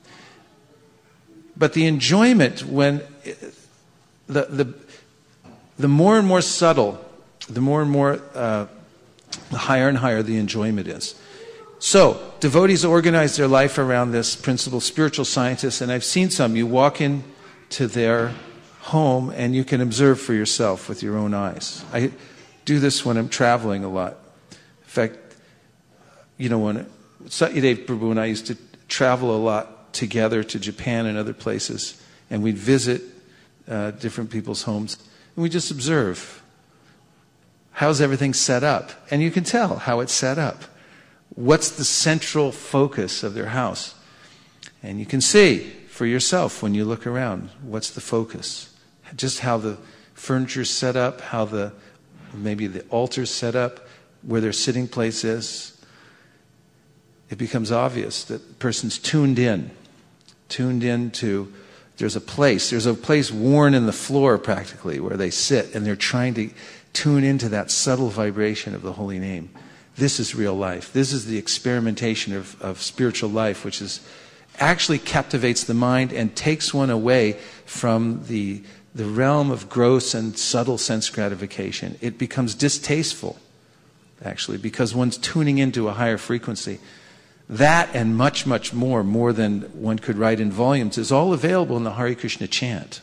But the enjoyment, when the more and more subtle, the more and more, the higher and higher the enjoyment is. So, devotees organize their life around this principle, spiritual scientists, and I've seen some. You walk into their home and you can observe for yourself with your own eyes. I do this when I'm traveling a lot. In fact, when Satyadev Prabhu and I used to travel a lot together to Japan and other places, and we'd visit different people's homes, and we just observe. How's everything set up? And you can tell how it's set up. What's the central focus of their house? And you can see for yourself when you look around, what's the focus? Just how the furniture's set up, how maybe the altar's set up, where their sitting place is. It becomes obvious that the person's tuned in to, there's a place worn in the floor practically where they sit, and they're trying to tune into that subtle vibration of the holy name. This is real life. This is the experimentation of spiritual life, which actually captivates the mind and takes one away from the realm of gross and subtle sense gratification. It becomes distasteful, actually, because one's tuning into a higher frequency. That and much, much more than one could write in volumes, is all available in the Hare Krishna chant.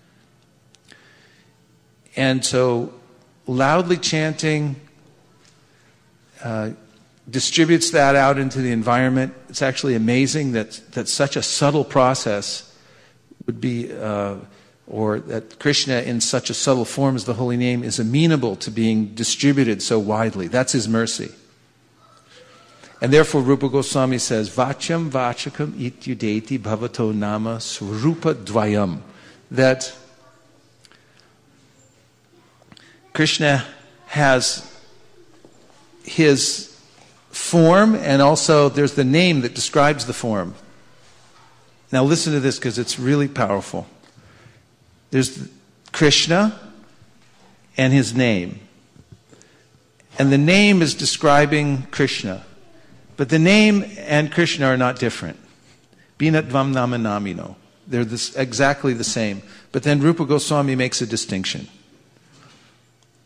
And so, loudly chanting distributes that out into the environment. It's actually amazing that such a subtle process would be, or that Krishna in such a subtle form as the holy name is amenable to being distributed so widely. That's his mercy. And therefore Rupa Goswami says, Vacham vachakam ityudeti bhavato nama swarupa dvayam. That Krishna has his form, and also there's the name that describes the form. Now listen to this because it's really powerful. There's Krishna and his name. And the name is describing Krishna. But the name and Krishna are not different. Binatvam nama namino. They're exactly the same. But then Rupa Goswami makes a distinction.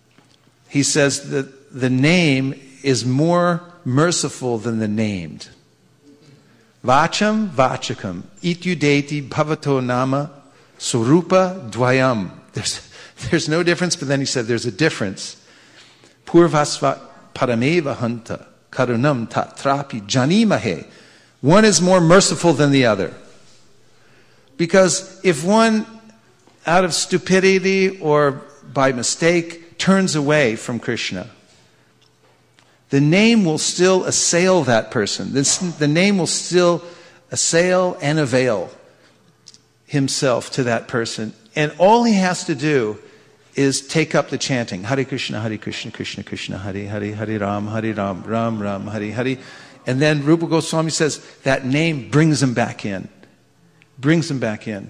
he says that the name is more merciful than the named. Vacham vachakam ityudeti bhavato nama surupa dvayam. There's no difference, but then he said there's a difference. Purvasva parameva hanta karunam tatrapi janimahe. One is more merciful than the other. Because if one, out of stupidity or by mistake, turns away from Krishna, the name will still assail that person. The name will still assail and avail himself to that person. And all he has to do is take up the chanting. Hare Krishna, Krishna Krishna, Hare Hare, Hare Ram, Ram Ram, Hare Hare. And then Rupa Goswami says that name brings him back in. Brings him back in.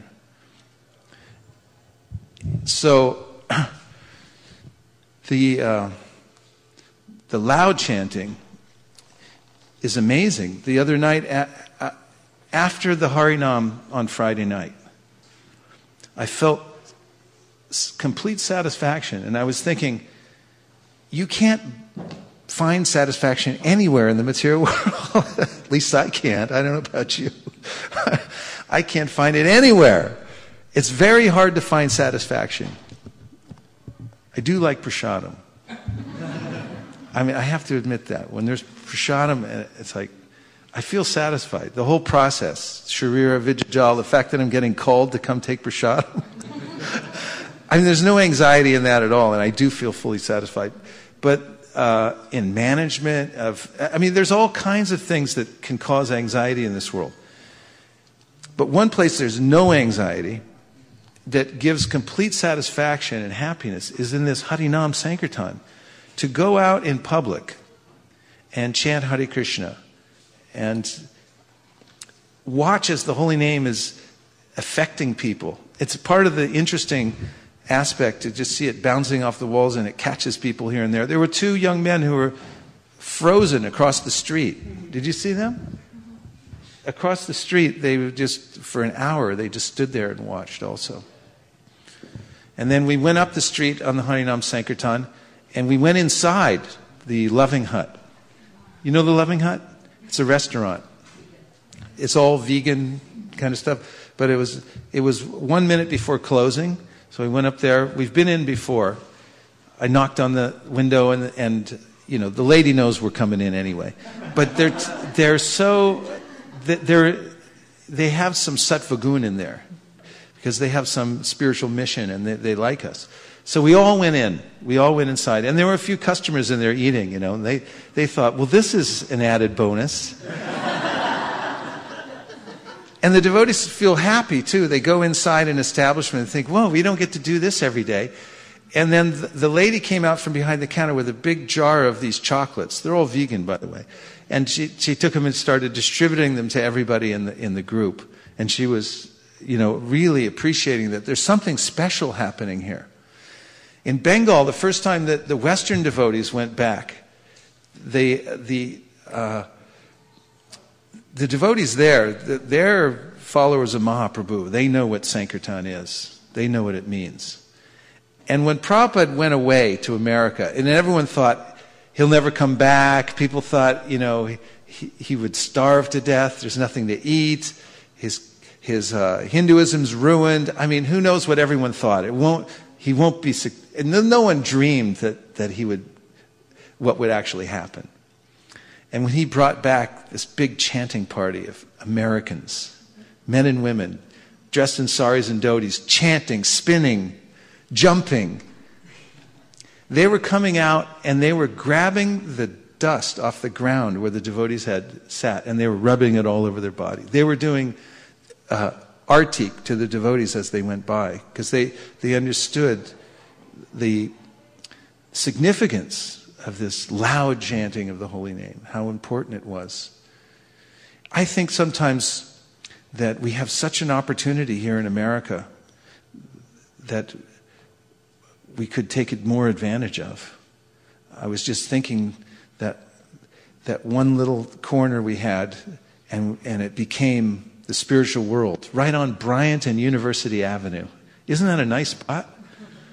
So the loud chanting is amazing. The other night, after the Harinam on Friday night, I felt complete satisfaction. And I was thinking, you can't find satisfaction anywhere in the material world. At least I can't. I don't know about you. I can't find it anywhere. It's very hard to find satisfaction. I do like prasadam. I mean, I have to admit that. When there's prasadam, it's like, I feel satisfied. The whole process, Sharira Vijajal, the fact that I'm getting called to come take prasadam. I mean, there's no anxiety in that at all, and I do feel fully satisfied. But in management there's all kinds of things that can cause anxiety in this world. But one place there's no anxiety that gives complete satisfaction and happiness is in this Harinam Sankirtan. To go out in public and chant Hare Krishna and watch as the holy name is affecting people. It's part of the interesting aspect to just see it bouncing off the walls and it catches people here and there. There were two young men who were frozen across the street. Did you see them? Across the street, they were just, for an hour, they just stood there and watched also. And then we went up the street on the Harinam Sankirtan, and we went inside the Loving Hut. You know the Loving Hut? It's a restaurant. It's all vegan kind of stuff. But it was 1 minute before closing, so we went up there. We've been in before. I knocked on the window, and you know, the lady knows we're coming in anyway. But they have some sattva-gun in there because they have some spiritual mission and they like us. So we all went in. We all went inside. And there were a few customers in there eating, you know, and they thought, well, this is an added bonus. And the devotees feel happy, too. They go inside an establishment and think, well, we don't get to do this every day. And then the lady came out from behind the counter with a big jar of these chocolates. They're all vegan, by the way. And she took them and started distributing them to everybody in the group. And she was, you know, really appreciating that there's something special happening here. In Bengal, the first time that the Western devotees went back, the devotees there, they're followers of Mahaprabhu. They know what Sankirtan is. They know what it means. And when Prabhupada went away to America, and everyone thought he'll never come back, people thought, you know, he would starve to death, there's nothing to eat, his Hinduism's ruined. I mean, who knows what everyone thought. He won't be, and no one dreamed that what would actually happen. And when he brought back this big chanting party of Americans, men and women, dressed in saris and dhotis, chanting, spinning, jumping, they were coming out and they were grabbing the dust off the ground where the devotees had sat, and they were rubbing it all over their body. They were doing artik to the devotees as they went by, because they understood the significance of this loud chanting of the holy name, how important it was. I think sometimes that we have such an opportunity here in America that we could take it more advantage of. I was just thinking that one little corner we had, and it became the spiritual world, right on Bryant and University Avenue. Isn't that a nice spot?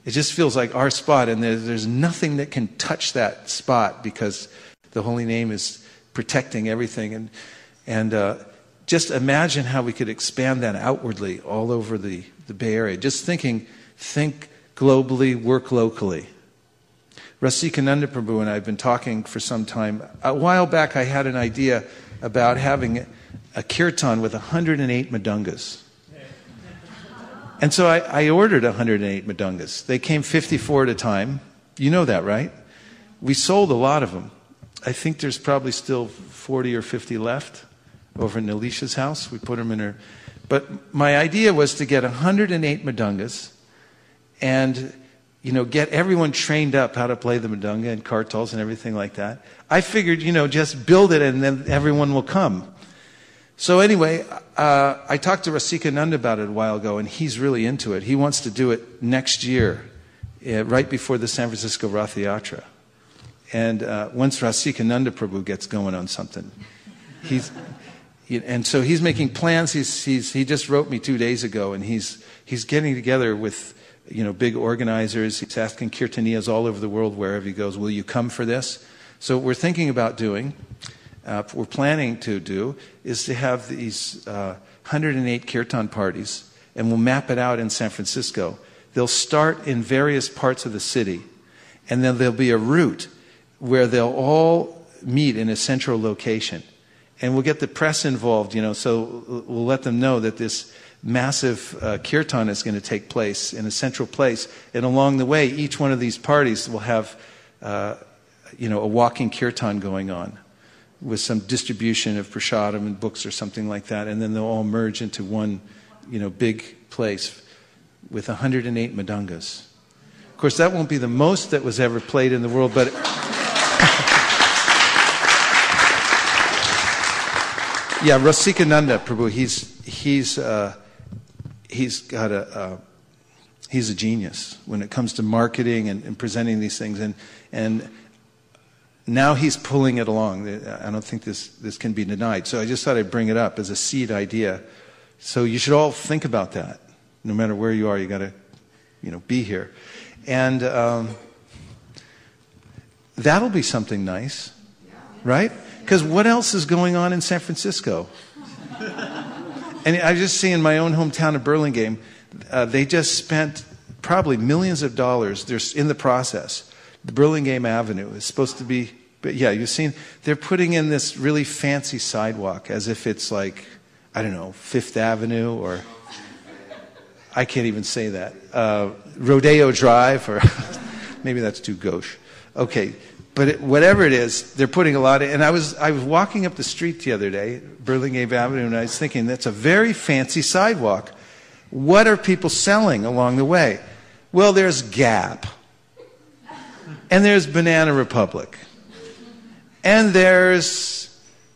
It just feels like our spot, and there's nothing that can touch that spot because the holy name is protecting everything. And just imagine how we could expand that outwardly all over the Bay Area. Just think globally, work locally. Rasikananda Prabhu and I have been talking for some time. A while back I had an idea about having a kirtan with 108 madungas. And so I ordered 108 madungas. They came 54 at a time. You know that, right? We sold a lot of them. I think there's probably still 40 or 50 left over in Alicia's house. We put them in her. But my idea was to get 108 madungas and, get everyone trained up how to play the madunga and kartals and everything like that. I figured, just build it and then everyone will come. So anyway, I talked to Rasikananda about it a while ago, and he's really into it. He wants to do it next year, right before the San Francisco Ratha Yatra. And once Rasikananda Prabhu gets going on something, and so he's making plans. He just wrote me 2 days ago, and he's getting together with big organizers. He's asking kirtaniyas all over the world, wherever he goes, will you come for this? So what we're thinking about doing, we're planning to do, is to have these 108 kirtan parties, and we'll map it out in San Francisco. They'll start in various parts of the city, and then there'll be a route where they'll all meet in a central location. And we'll get the press involved, so we'll let them know that this massive kirtan is going to take place in a central place. And along the way, each one of these parties will have, a walking kirtan going on with some distribution of prasadam and books or something like that. And then they'll all merge into one, big place with 108 madungas. Of course, that won't be the most that was ever played in the world, but... Yeah, Rasikananda Prabhu, he's a genius when it comes to marketing and presenting these things, and now he's pulling it along. I don't think this can be denied. So I just thought I'd bring it up as a seed idea. So you should all think about that. No matter where you are, you got to, be here, and that'll be something nice, right? Because what else is going on in San Francisco? And I just see in my own hometown of Burlingame, they just spent probably millions of dollars. They're in the process. The Burlingame Avenue is supposed to be, but yeah, you've seen, they're putting in this really fancy sidewalk as if it's like, I don't know, Fifth Avenue or, I can't even say that, Rodeo Drive, or maybe that's too gauche. Okay. But whatever it is, they're putting a lot of... And I was walking up the street the other day, Burlingame Avenue, and I was thinking, that's a very fancy sidewalk. What are people selling along the way? Well, there's Gap. And there's Banana Republic. And there's...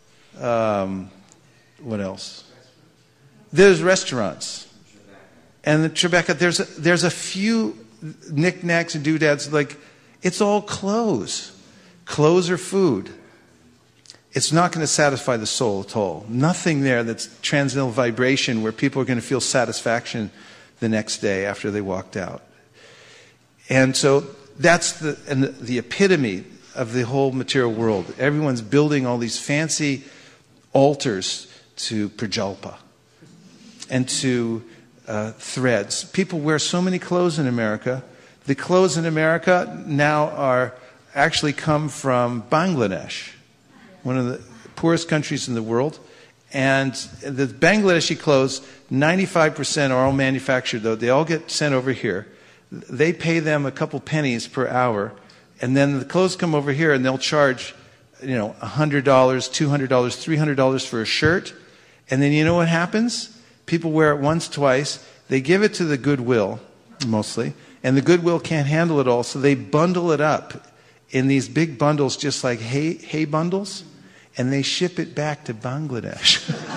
what else? There's restaurants. And the Tribeca, there's a few knickknacks and doodads, like, it's all clothes. Clothes or food. It's not going to satisfy the soul at all. Nothing there that's transcendental vibration where people are going to feel satisfaction the next day after they walked out. And so that's the epitome of the whole material world. Everyone's building all these fancy altars to Prajalpa and to threads. People wear so many clothes in America. The clothes in America now actually come from Bangladesh, one of the poorest countries in the world. And the Bangladeshi clothes, 95% are all manufactured, though. They all get sent over here. They pay them a couple pennies per hour. And then the clothes come over here and they'll charge, $100, $200, $300 for a shirt. And then you know what happens? People wear it once, twice. They give it to the Goodwill, mostly. And the Goodwill can't handle it all, so they bundle it up in these big bundles, just like hay bundles, and they ship it back to Bangladesh.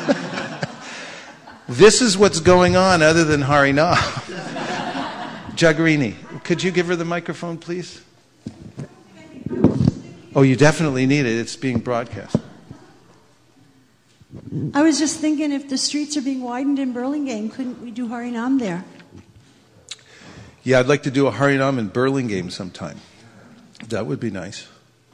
This is what's going on other than Harinam. Jagarini, could you give her the microphone, please? Oh, you definitely need it. It's being broadcast. I was just thinking, if the streets are being widened in Burlingame, couldn't we do Harinam there? Yeah, I'd like to do a Harinam in Burlingame sometime. That would be nice.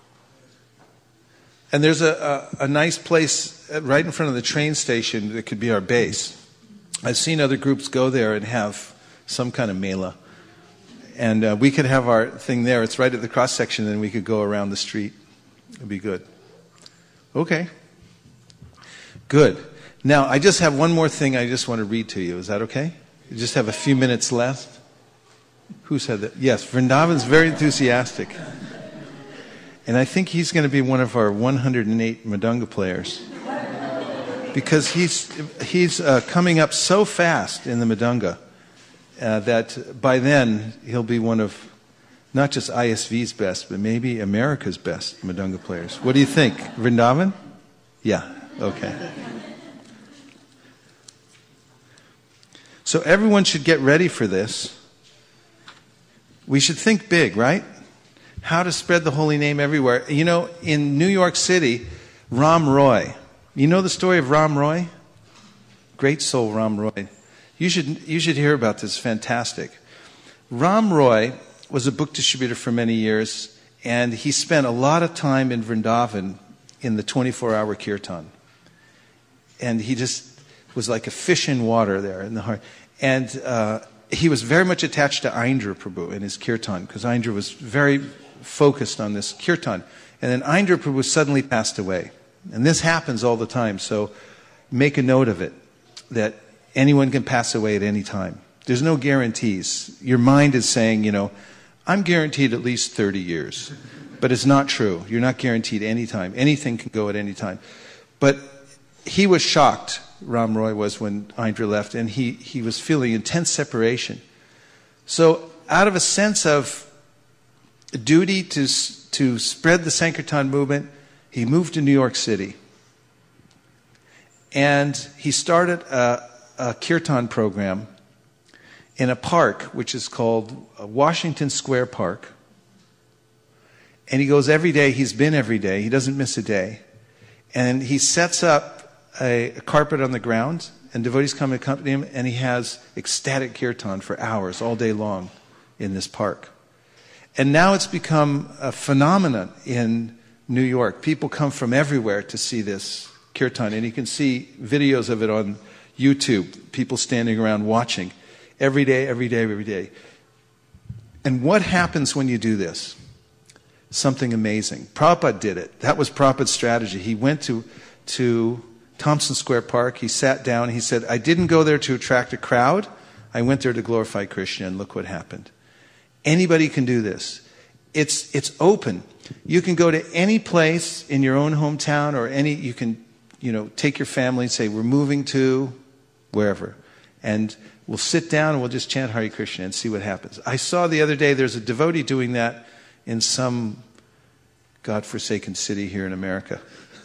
And there's a nice place right in front of the train station that could be our base. I've seen other groups go there and have some kind of mela. And we could have our thing there. It's right at the cross section, and we could go around the street. It'd be good. Okay. Good. Now, I just have one more thing I just want to read to you. Is that okay? You just have a few minutes left. Who said that? Yes, Vrindavan's very enthusiastic. And I think he's going to be one of our 108 Mridanga players. Because he's coming up so fast in the Mridanga that by then he'll be one of not just ISV's best, but maybe America's best Mridanga players. What do you think? Vrindavan? Yeah, okay. So everyone should get ready for this. We should think big, right? How to spread the holy name everywhere. You know, in New York City, Ram Roy. You know the story of Ram Roy? Great soul, Ram Roy. You should hear about this. Fantastic. Ram Roy was a book distributor for many years, and he spent a lot of time in Vrindavan in the 24-hour kirtan. And he just was like a fish in water there in the heart. And he was very much attached to Indra Prabhu in his kirtan, because Indra was very focused on this kirtan. And then Indra Prabhu suddenly passed away. And this happens all the time, so make a note of it, that anyone can pass away at any time. There's no guarantees. Your mind is saying, you know, I'm guaranteed at least 30 years. But it's not true. You're not guaranteed any time. Anything can go at any time. But he was shocked, Ram Roy was, when Indra left, and he was feeling intense separation. So out of a sense of duty to spread the Sankirtan movement, he moved to New York City. And he started a kirtan program in a park which is called Washington Square Park. And he goes every day. He's been every day. He doesn't miss a day. And he sets up a carpet on the ground, and devotees come and accompany him, and he has ecstatic kirtan for hours, all day long, in this park. And now it's become a phenomenon in New York. People come from everywhere to see this kirtan, and you can see videos of it on YouTube, people standing around watching every day, every day, every day. And what happens when you do this? Something amazing. Prabhupada did it. That was Prabhupada's strategy. He went to Thompson Square Park. He sat down. He said, I didn't go there to attract a crowd. I went there to glorify Krishna, and look what happened. Anybody can do this. It's open. You can go to any place in your own hometown, or you can, take your family and say, we're moving to wherever. And we'll sit down and we'll just chant Hare Krishna and see what happens. I saw the other day there's a devotee doing that in some godforsaken city here in America.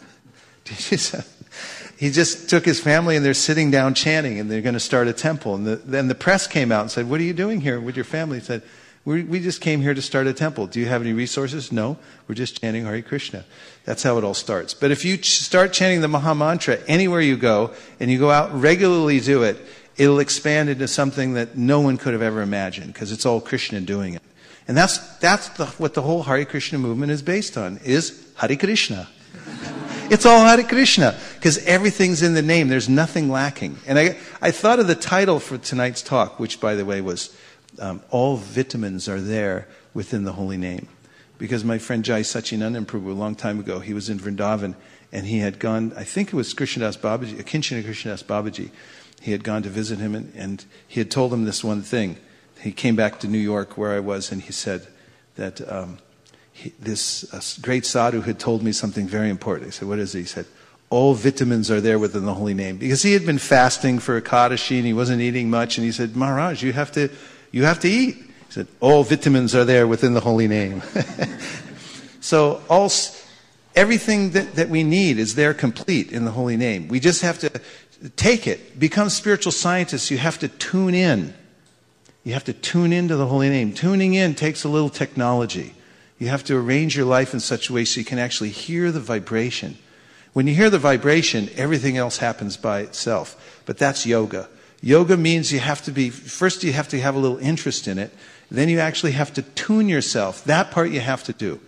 He just took his family and they're sitting down chanting, and they're going to start a temple. And then the press came out and said, what are you doing here with your family? He said, we just came here to start a temple. Do you have any resources? No, we're just chanting Hare Krishna. That's how it all starts. But if you start chanting the Maha Mantra anywhere you go, and you go out and regularly do it, it'll expand into something that no one could have ever imagined, because it's all Krishna doing it. And that's what the whole Hare Krishna movement is based on, is Hare Krishna. It's all Hare Krishna, because everything's in the name. There's nothing lacking. And I thought of the title for tonight's talk, which, by the way, was All Vitamins Are There Within the Holy Name. Because my friend Jai Sachinandan Prabhu, a long time ago, he was in Vrindavan, and he had gone, I think it was Krishnadas Babaji, Akinchana Krishnadas Babaji. He had gone to visit him, and he had told him this one thing. He came back to New York, where I was, and he said that this great sadhu had told me something very important. I said, what is it? He said, all vitamins are there within the holy name. Because he had been fasting for Ekadashi, and he wasn't eating much, and he said, Maharaj, you have to eat. He said, all vitamins are there within the holy name. So everything that we need is there complete in the holy name. We just have to take it. Become spiritual scientists. You have to tune in. You have to tune into the holy name. Tuning in takes a little technology. You have to arrange your life in such a way so you can actually hear the vibration. When you hear the vibration, everything else happens by itself. But that's yoga. Yoga means you have to have a little interest in it. Then you actually have to tune yourself. That part you have to do.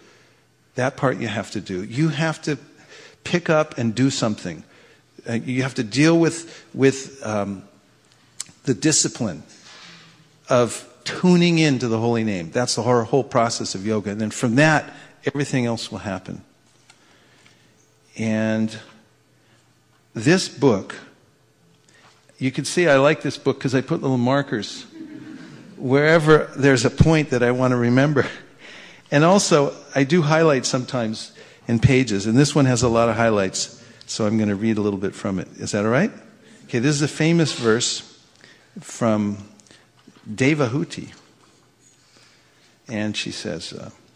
You have to pick up and do something. You have to deal with the discipline of tuning into the holy name. That's the whole process of yoga. And then from that, everything else will happen. And this book, you can see I like this book because I put little markers wherever there's a point that I want to remember. And also, I do highlight sometimes in pages, and this one has a lot of highlights, so I'm going to read a little bit from it. Is that all right? Okay, this is a famous verse from Devahuti. And she says,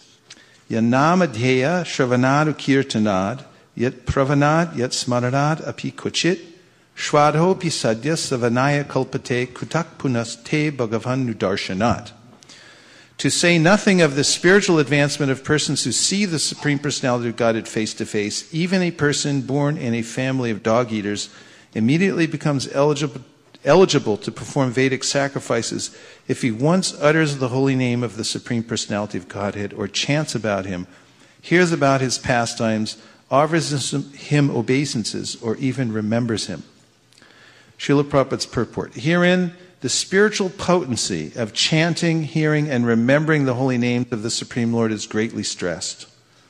Yanamadheya shravanadu kirtanad, yet pravanad, yet smaranad api kuchit, shwadho pisadya savanaya kalpate kutak punas te bhagavan nudarshanat. To say nothing of the spiritual advancement of persons who see the Supreme Personality of Godhead face to face, even a person born in a family of dog-eaters immediately becomes eligible to perform Vedic sacrifices if he once utters the holy name of the Supreme Personality of Godhead or chants about him, hears about his pastimes, offers him obeisances, or even remembers him. Srila Prabhupada's purport. Herein, the spiritual potency of chanting, hearing, and remembering the holy names of the Supreme Lord is greatly stressed.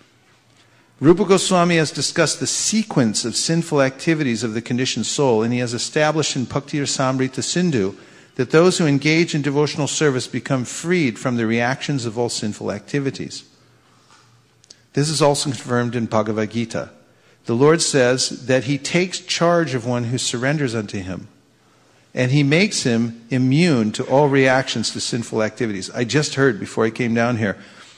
Rupa Goswami has discussed the sequence of sinful activities of the conditioned soul, and he has established in Bhakti Rasamrita Sindhu that those who engage in devotional service become freed from the reactions of all sinful activities. This is also confirmed in Bhagavad Gita. The Lord says that he takes charge of one who surrenders unto him, and he makes him immune to all reactions to sinful activities. I just heard, before I came down here,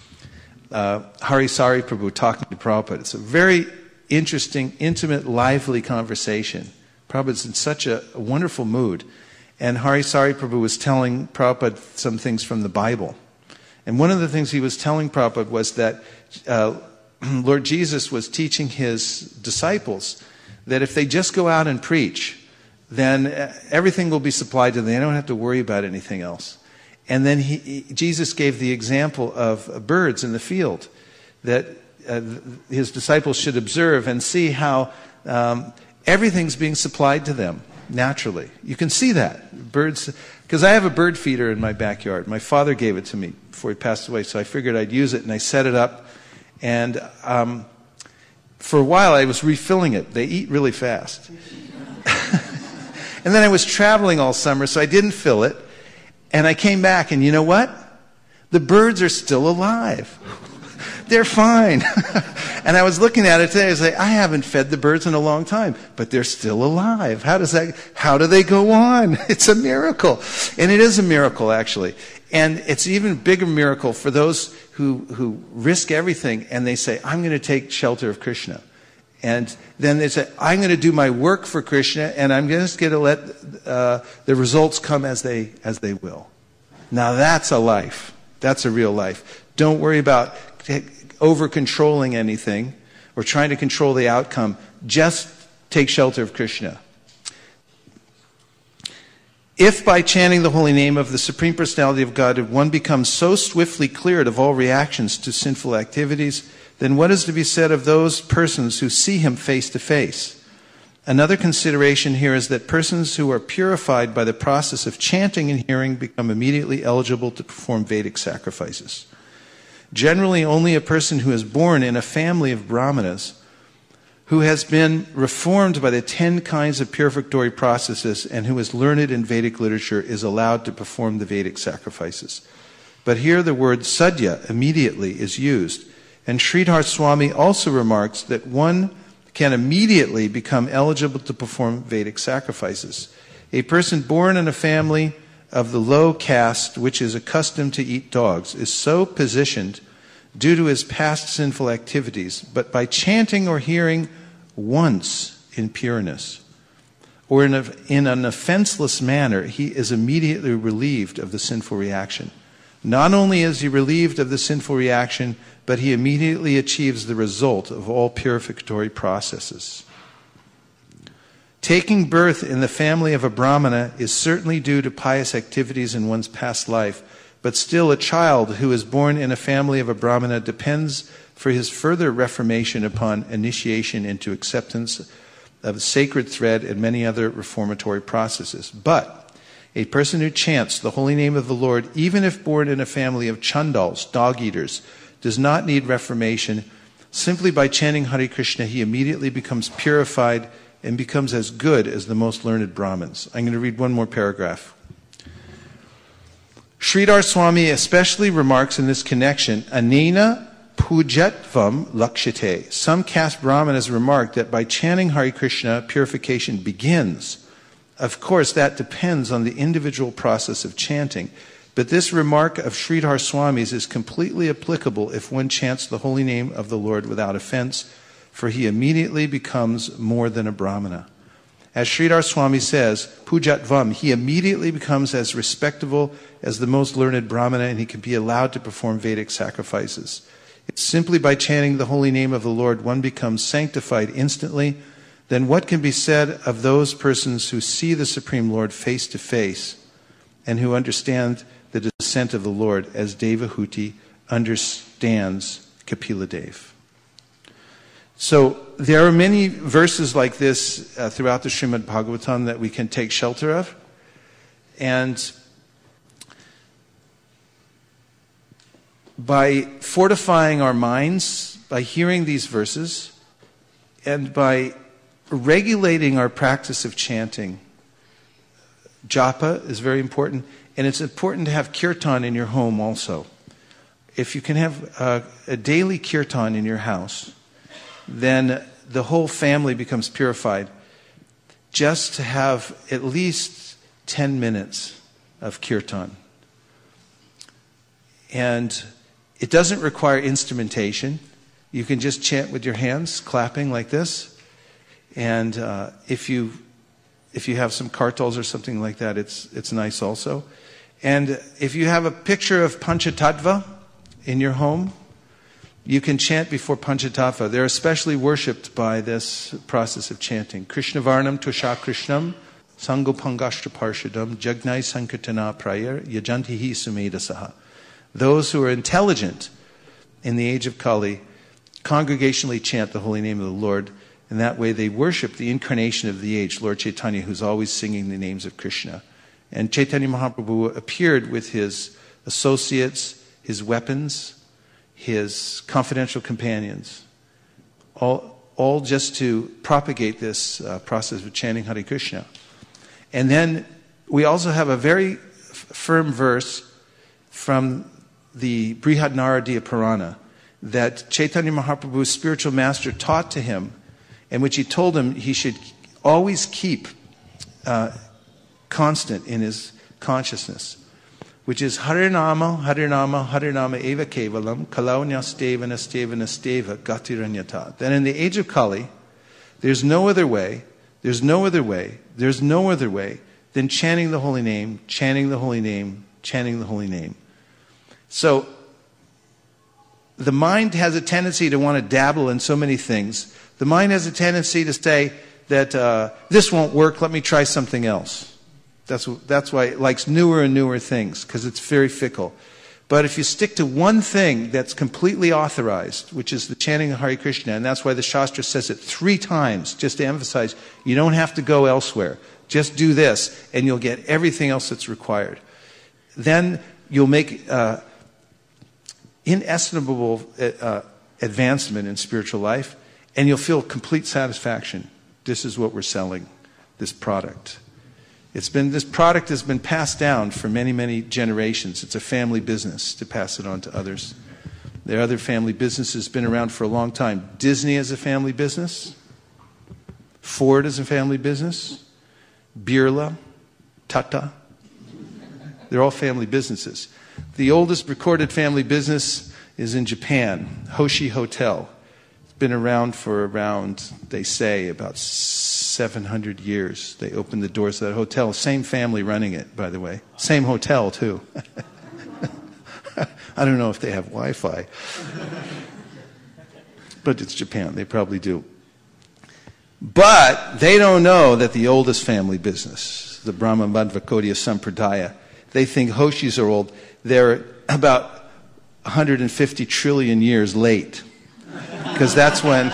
Hari Sari Prabhu talking to Prabhupada. It's a very interesting, intimate, lively conversation. Prabhupada's in such a wonderful mood. And Hari Sari Prabhu was telling Prabhupada some things from the Bible. And one of the things he was telling Prabhupada was that Lord Jesus was teaching his disciples that if they just go out and preach, then everything will be supplied to them. They don't have to worry about anything else. And then Jesus gave the example of birds in the field that his disciples should observe and see how everything's being supplied to them naturally. You can see that. Birds, because I have a bird feeder in my backyard. My father gave it to me before he passed away, so I figured I'd use it, and I set it up. And for a while I was refilling it. They eat really fast. And then I was traveling all summer, so I didn't fill it. And I came back, and you know what? The birds are still alive. They're fine. And I was looking at it today. I was like, I haven't fed the birds in a long time, but they're still alive. How do they go on? It's a miracle. And it is a miracle, actually. And it's even a bigger miracle for those who risk everything and they say, I'm going to take shelter of Krishna. And then they say, I'm going to do my work for Krishna, and I'm just going to let the results come as they will. Now that's a life. That's a real life. Don't worry about over-controlling anything or trying to control the outcome. Just take shelter of Krishna. If by chanting the holy name of the Supreme Personality of God, one becomes so swiftly cleared of all reactions to sinful activities, then what is to be said of those persons who see him face to face? Another consideration here is that persons who are purified by the process of chanting and hearing become immediately eligible to perform Vedic sacrifices. Generally, only a person who is born in a family of Brahmanas, who has been reformed by the 10 kinds of purificatory processes and who is learned in Vedic literature, is allowed to perform the Vedic sacrifices. But here the word sadhya, immediately, is used. And Sridhar Swami also remarks that one can immediately become eligible to perform Vedic sacrifices. A person born in a family of the low caste, which is accustomed to eat dogs, is so positioned due to his past sinful activities, but by chanting or hearing once in pureness, or in an offenseless manner, he is immediately relieved of the sinful reaction. Not only is he relieved of the sinful reaction, but he immediately achieves the result of all purificatory processes. Taking birth in the family of a Brahmana is certainly due to pious activities in one's past life, but still a child who is born in a family of a Brahmana depends for his further reformation upon initiation into acceptance of the sacred thread and many other reformatory processes. But a person who chants the holy name of the Lord, even if born in a family of Chandals, dog-eaters, does not need reformation. Simply by chanting Hare Krishna, he immediately becomes purified and becomes as good as the most learned Brahmins. I'm going to read one more paragraph. Sridhar Swami especially remarks in this connection, Anena pujatvam lakshate. Some caste Brahmanas remark that by chanting Hare Krishna, purification begins. Of course, that depends on the individual process of chanting. But this remark of Sridhar Swami's is completely applicable if one chants the holy name of the Lord without offense, for he immediately becomes more than a Brahmana. As Sridhar Swami says, Pujatvam, he immediately becomes as respectable as the most learned Brahmana, and he can be allowed to perform Vedic sacrifices. It's simply by chanting the holy name of the Lord one becomes sanctified instantly. Then what can be said of those persons who see the Supreme Lord face to face and who understand the descent of the Lord as Devahuti understands Kapila Dev? So there are many verses like this throughout the Srimad Bhagavatam that we can take shelter of. And by fortifying our minds, by hearing these verses, and by regulating our practice of chanting, japa is very important, and it's important to have kirtan in your home also. If you can have a daily kirtan in your house, then the whole family becomes purified. Just to have at least 10 minutes of kirtan. And it doesn't require instrumentation. You can just chant with your hands, clapping like this. And if you have some kartals or something like that, it's nice also. And if you have a picture of Panchatattva in your home, you can chant before Panchatattva. They're especially worshipped by this process of chanting. Krishna Varnam Tusha Krishnam Sangopangashtra Parshadam Jagnai Sankirtana Prayar Yajantihi Sumedasaha. Those who are intelligent in the age of Kali congregationally chant the holy name of the Lord, and that way they worship the incarnation of the age, Lord Chaitanya, who's always singing the names of Krishna. And Chaitanya Mahaprabhu appeared with his associates, his weapons, his confidential companions, all just to propagate this process of chanting Hare Krishna. And then we also have a very firm verse from the Brihad Naradiya Purana that Chaitanya Mahaprabhu's spiritual master taught to him, and which he told him he should always keep constant in his consciousness, which is Harinama, Harinama, Harinama Eva Kevalam, Kalaunyasteva Nasteva Nasteva Gatiranyata. Then in the age of Kali, there's no other way than chanting the holy name, chanting the holy name, chanting the holy name. So the mind has a tendency to want to dabble in so many things. The mind has a tendency to say that this won't work, let me try something else. That's why it likes newer and newer things, because it's very fickle. But if you stick to one thing that's completely authorized, which is the chanting of Hare Krishna, and that's why the Shastra says it 3 times, just to emphasize, you don't have to go elsewhere. Just do this, and you'll get everything else that's required. Then you'll make inestimable advancement in spiritual life, and you'll feel complete satisfaction. This is what we're selling, this product. This product has been passed down for many, many generations. It's a family business to pass it on to others. There are other family businesses been around for a long time. Disney is a family business. Ford is a family business. Birla, Tata. They're all family businesses. The oldest recorded family business is in Japan, Hoshi Hotel. It's been around for they say, about 700 years. They opened the doors to that hotel. Same family running it, by the way. Same hotel, too. I don't know if they have Wi-Fi. But it's Japan. They probably do. But they don't know that the oldest family business, the Brahma Madhvakodiya Sampradaya, they think Hoshis are old. They're about 150 trillion years late. Because that's when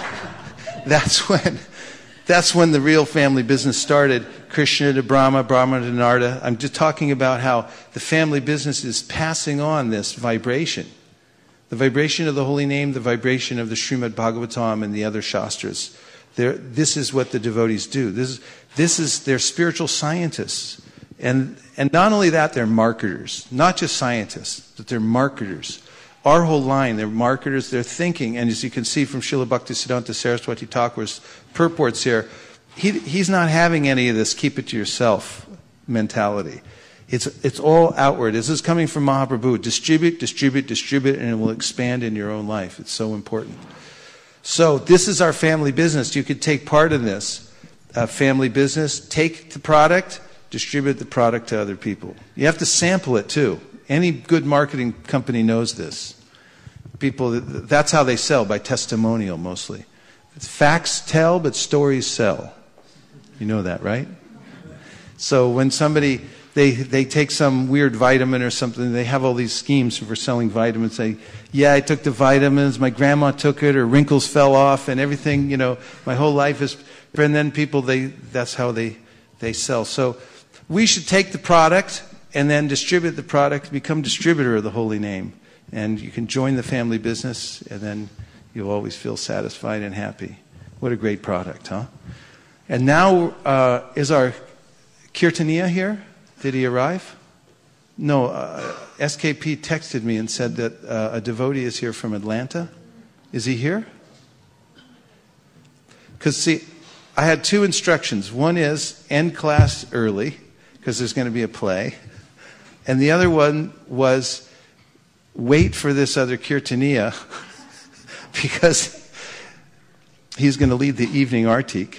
the real family business started. Krishna to Brahma, Brahma to Narada. I'm just talking about how the family business is passing on this vibration. The vibration of the holy name, the vibration of the Srimad Bhagavatam and the other Shastras. This is what the devotees do. They're spiritual scientists. And not only that, they're marketers. Not just scientists, but they're marketers. Our whole line, they're marketers, they're thinking. And as you can see from Srila Bhaktisiddhanta Saraswati Thakur's purports here, he's not having any of this keep it to yourself mentality. It's all outward. This is coming from Mahaprabhu. Distribute, distribute, distribute, and it will expand in your own life. It's so important. So this is our family business. You could take part in this family business. Take the product, distribute the product to other people. You have to sample it too. Any good marketing company knows this. That's how they sell, by testimonial mostly. Facts tell, but stories sell. You know that, right? So when somebody, they take some weird vitamin or something, they have all these schemes for selling vitamins. Say, yeah, I took the vitamins, my grandma took it, her wrinkles fell off, and everything, my whole life is... And then people, that's how they sell. So we should take the product and then distribute the product, become distributor of the holy name. And you can join the family business, and then you'll always feel satisfied and happy. What a great product, huh? And now, is our Kirtaniya here? Did he arrive? No, SKP texted me and said that a devotee is here from Atlanta. Is he here? Because, see, I had two instructions. One is end class early, because there's going to be a play. And the other one was wait for this other Kirtaniya, because he's going to lead the evening artik.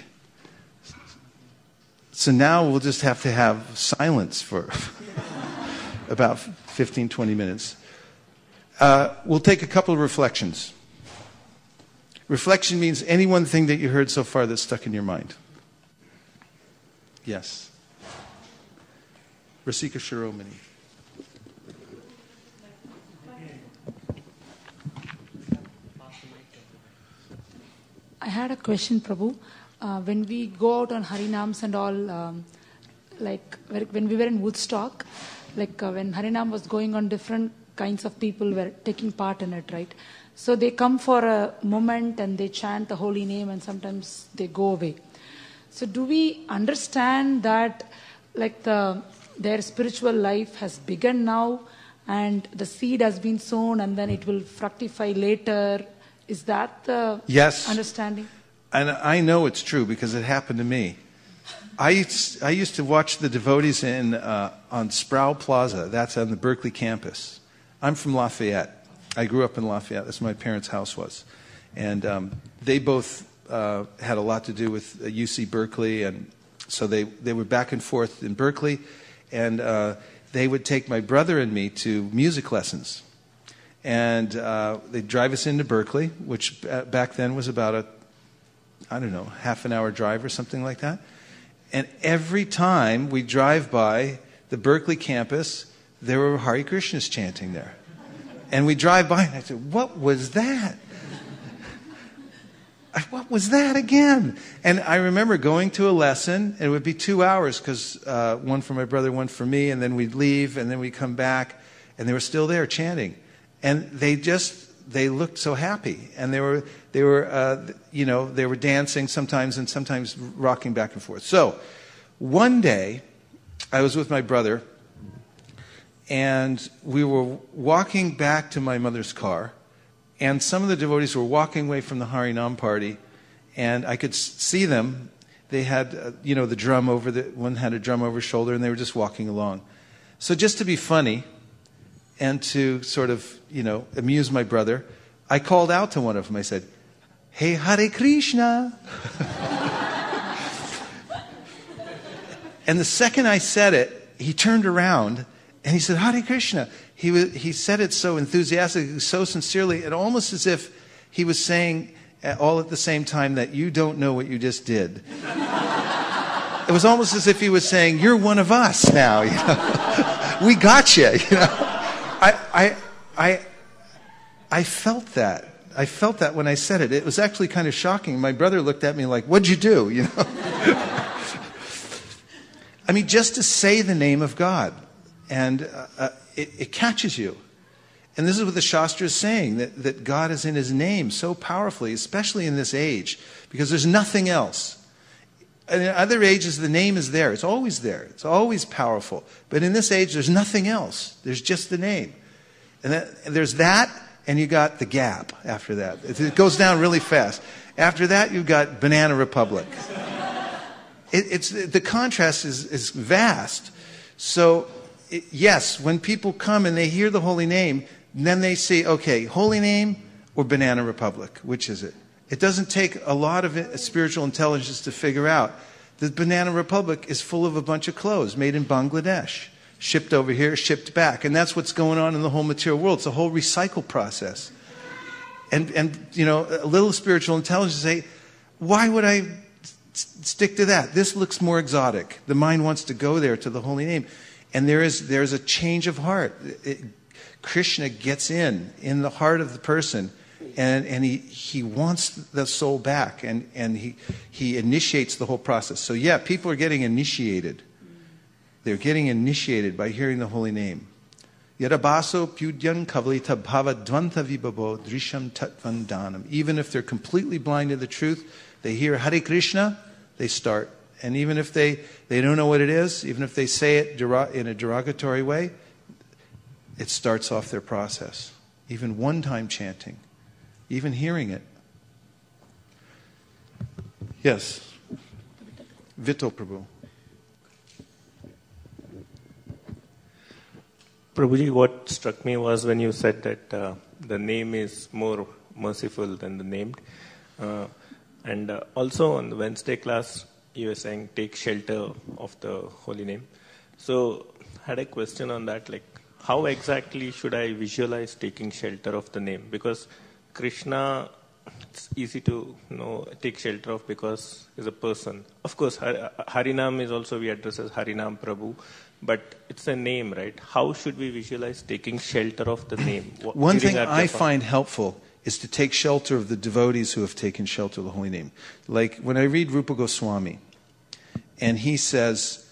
So now we'll just have to have silence for about 15, 20 minutes. We'll take a couple of reflections. Reflection means any one thing that you heard so far that's stuck in your mind. Yes. Rasika Shiromani. I had a question, Prabhu. When we go out on Harinams and all, when we were in Woodstock, when Harinam was going on, different kinds of people were taking part in it, right? So they come for a moment and they chant the holy name, and sometimes they go away. So do we understand that their spiritual life has begun now and the seed has been sown and then it will fructify later? Is that the understanding? And I know it's true because it happened to me. I used to watch the devotees on Sproul Plaza. That's on the Berkeley campus. I'm from Lafayette. I grew up in Lafayette. That's where my parents' house was. And they both had a lot to do with UC Berkeley. And so they were back and forth in Berkeley. And they would take my brother and me to music lessons. And they'd drive us into Berkeley, which back then was about half an hour drive or something like that. And every time we drive by the Berkeley campus, there were Hare Krishnas chanting there. And we drive by and I said, what was that? What was that again? And I remember going to a lesson, and it would be 2 hours because one for my brother, one for me, and then we'd leave, and then we'd come back, and they were still there chanting. And they looked so happy, and they were dancing sometimes and sometimes rocking back and forth. So one day, I was with my brother, and we were walking back to my mother's car, and some of the devotees were walking away from the Harinam party, and I could see them. They had, the drum one had a drum over his shoulder, and they were just walking along. So just to be funny, and to sort of, amuse my brother, I called out to one of them. I said, "Hey, Hare Krishna." And the second I said it, he turned around and he said, "Hare Krishna." He said it so enthusiastically, so sincerely, and almost as if he was saying, all at the same time that you don't know what you just did. It was almost as if he was saying, you're one of us now. You know? We got you. You know? I felt that. I felt that when I said it. It was actually kind of shocking. My brother looked at me like, what'd you do? You know? I mean, just to say the name of God. And it catches you. And this is what the Shastra is saying, that God is in his name so powerfully, especially in this age, because there's nothing else. In other ages, the name is there. It's always there. It's always powerful. But in this age, there's nothing else. There's just the name. And there's that, and you got the gap after that. It goes down really fast. After that, you've got Banana Republic. The contrast is vast. So, yes, when people come and they hear the holy name, then they say, okay, holy name or Banana Republic, which is it? It doesn't take a lot of spiritual intelligence to figure out that Banana Republic is full of a bunch of clothes made in Bangladesh, shipped over here, shipped back. And that's what's going on in the whole material world. It's a whole recycle process. And you know, a little spiritual intelligence say, why would I stick to that? This looks more exotic. The mind wants to go there to the holy name. And there's a change of heart. Krishna gets in the heart of the person. And he wants the soul back, and he initiates the whole process. So yeah, people are getting initiated. They're getting initiated by hearing the holy name. Yadabaso pyudyan kavalita bhava dvanta vibhavo drisham tatvandanam. Even if they're completely blind to the truth, they hear Hare Krishna, they start. And even if they don't know what it is, even if they say it in a derogatory way, it starts off their process. Even one-time chanting. Even hearing it. Yes. Vito Prabhu. Prabhuji, what struck me was when you said that the name is more merciful than the named. And also on the Wednesday class, you were saying take shelter of the holy name. So I had a question on that, like how exactly should I visualize taking shelter of the name? Because Krishna, it's easy to take shelter of because he's a person. Of course, Harinam is also we address as Harinam Prabhu, but it's a name, right? How should we visualize taking shelter of the name? One thing I find helpful is to take shelter of the devotees who have taken shelter of the holy name. Like when I read Rupa Goswami, and he says,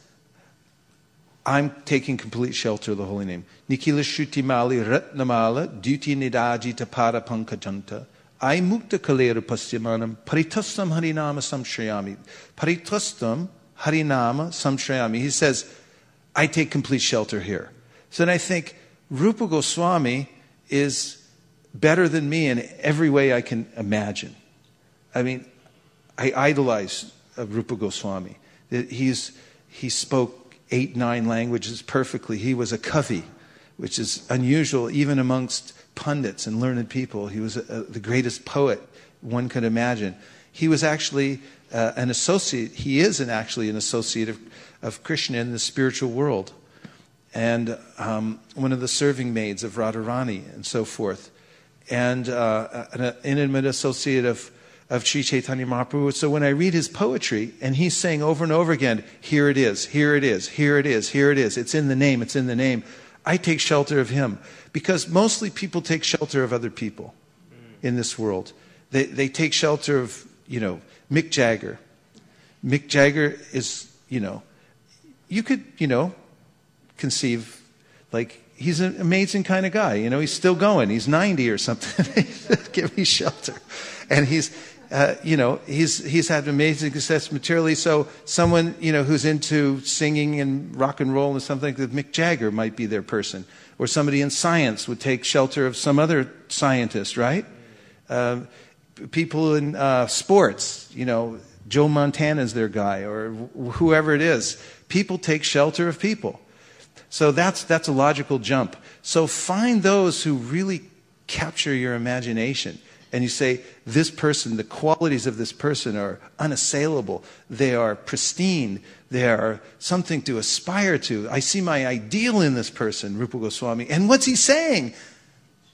I'm taking complete shelter of the holy name. Nikila Shruti Mali Ratnamala Duti Nidajita Pada Pankajanta I Mukta Kalera Pasyamanam Paritastam Harinama Samshrayami. Paritastam Harinama Samshrayami. He says, I take complete shelter here. So then I think Rupa Goswami is better than me in every way I can imagine. I mean, I idolize Rupa Goswami. He spoke 8-9 languages perfectly. He was a kavi, which is unusual even amongst pundits and learned people. He was the greatest poet one could imagine. He was actually an associate. He is actually an associate of Krishna in the spiritual world. And one of the serving maids of Radharani and so forth. And an intimate associate of Sri Chaitanya Mahaprabhu. So when I read his poetry, and he's saying over and over again, here it is, here it is, here it is, here it is. It's in the name, it's in the name. I take shelter of him. Because mostly people take shelter of other people in this world. They take shelter of, Mick Jagger. Mick Jagger is, you could, conceive, like, he's an amazing kind of guy. He's still going. He's 90 or something. Give me shelter. And he's had amazing success materially. So someone, who's into singing and rock and roll and something, like Mick Jagger might be their person. Or somebody in science would take shelter of some other scientist, right? People in sports, Joe Montana's their guy, or whoever it is. People take shelter of people. So that's a logical jump. So find those who really capture your imagination. And you say, this person, the qualities of this person are unassailable. They are pristine. They are something to aspire to. I see my ideal in this person, Rupa Goswami. And what's he saying?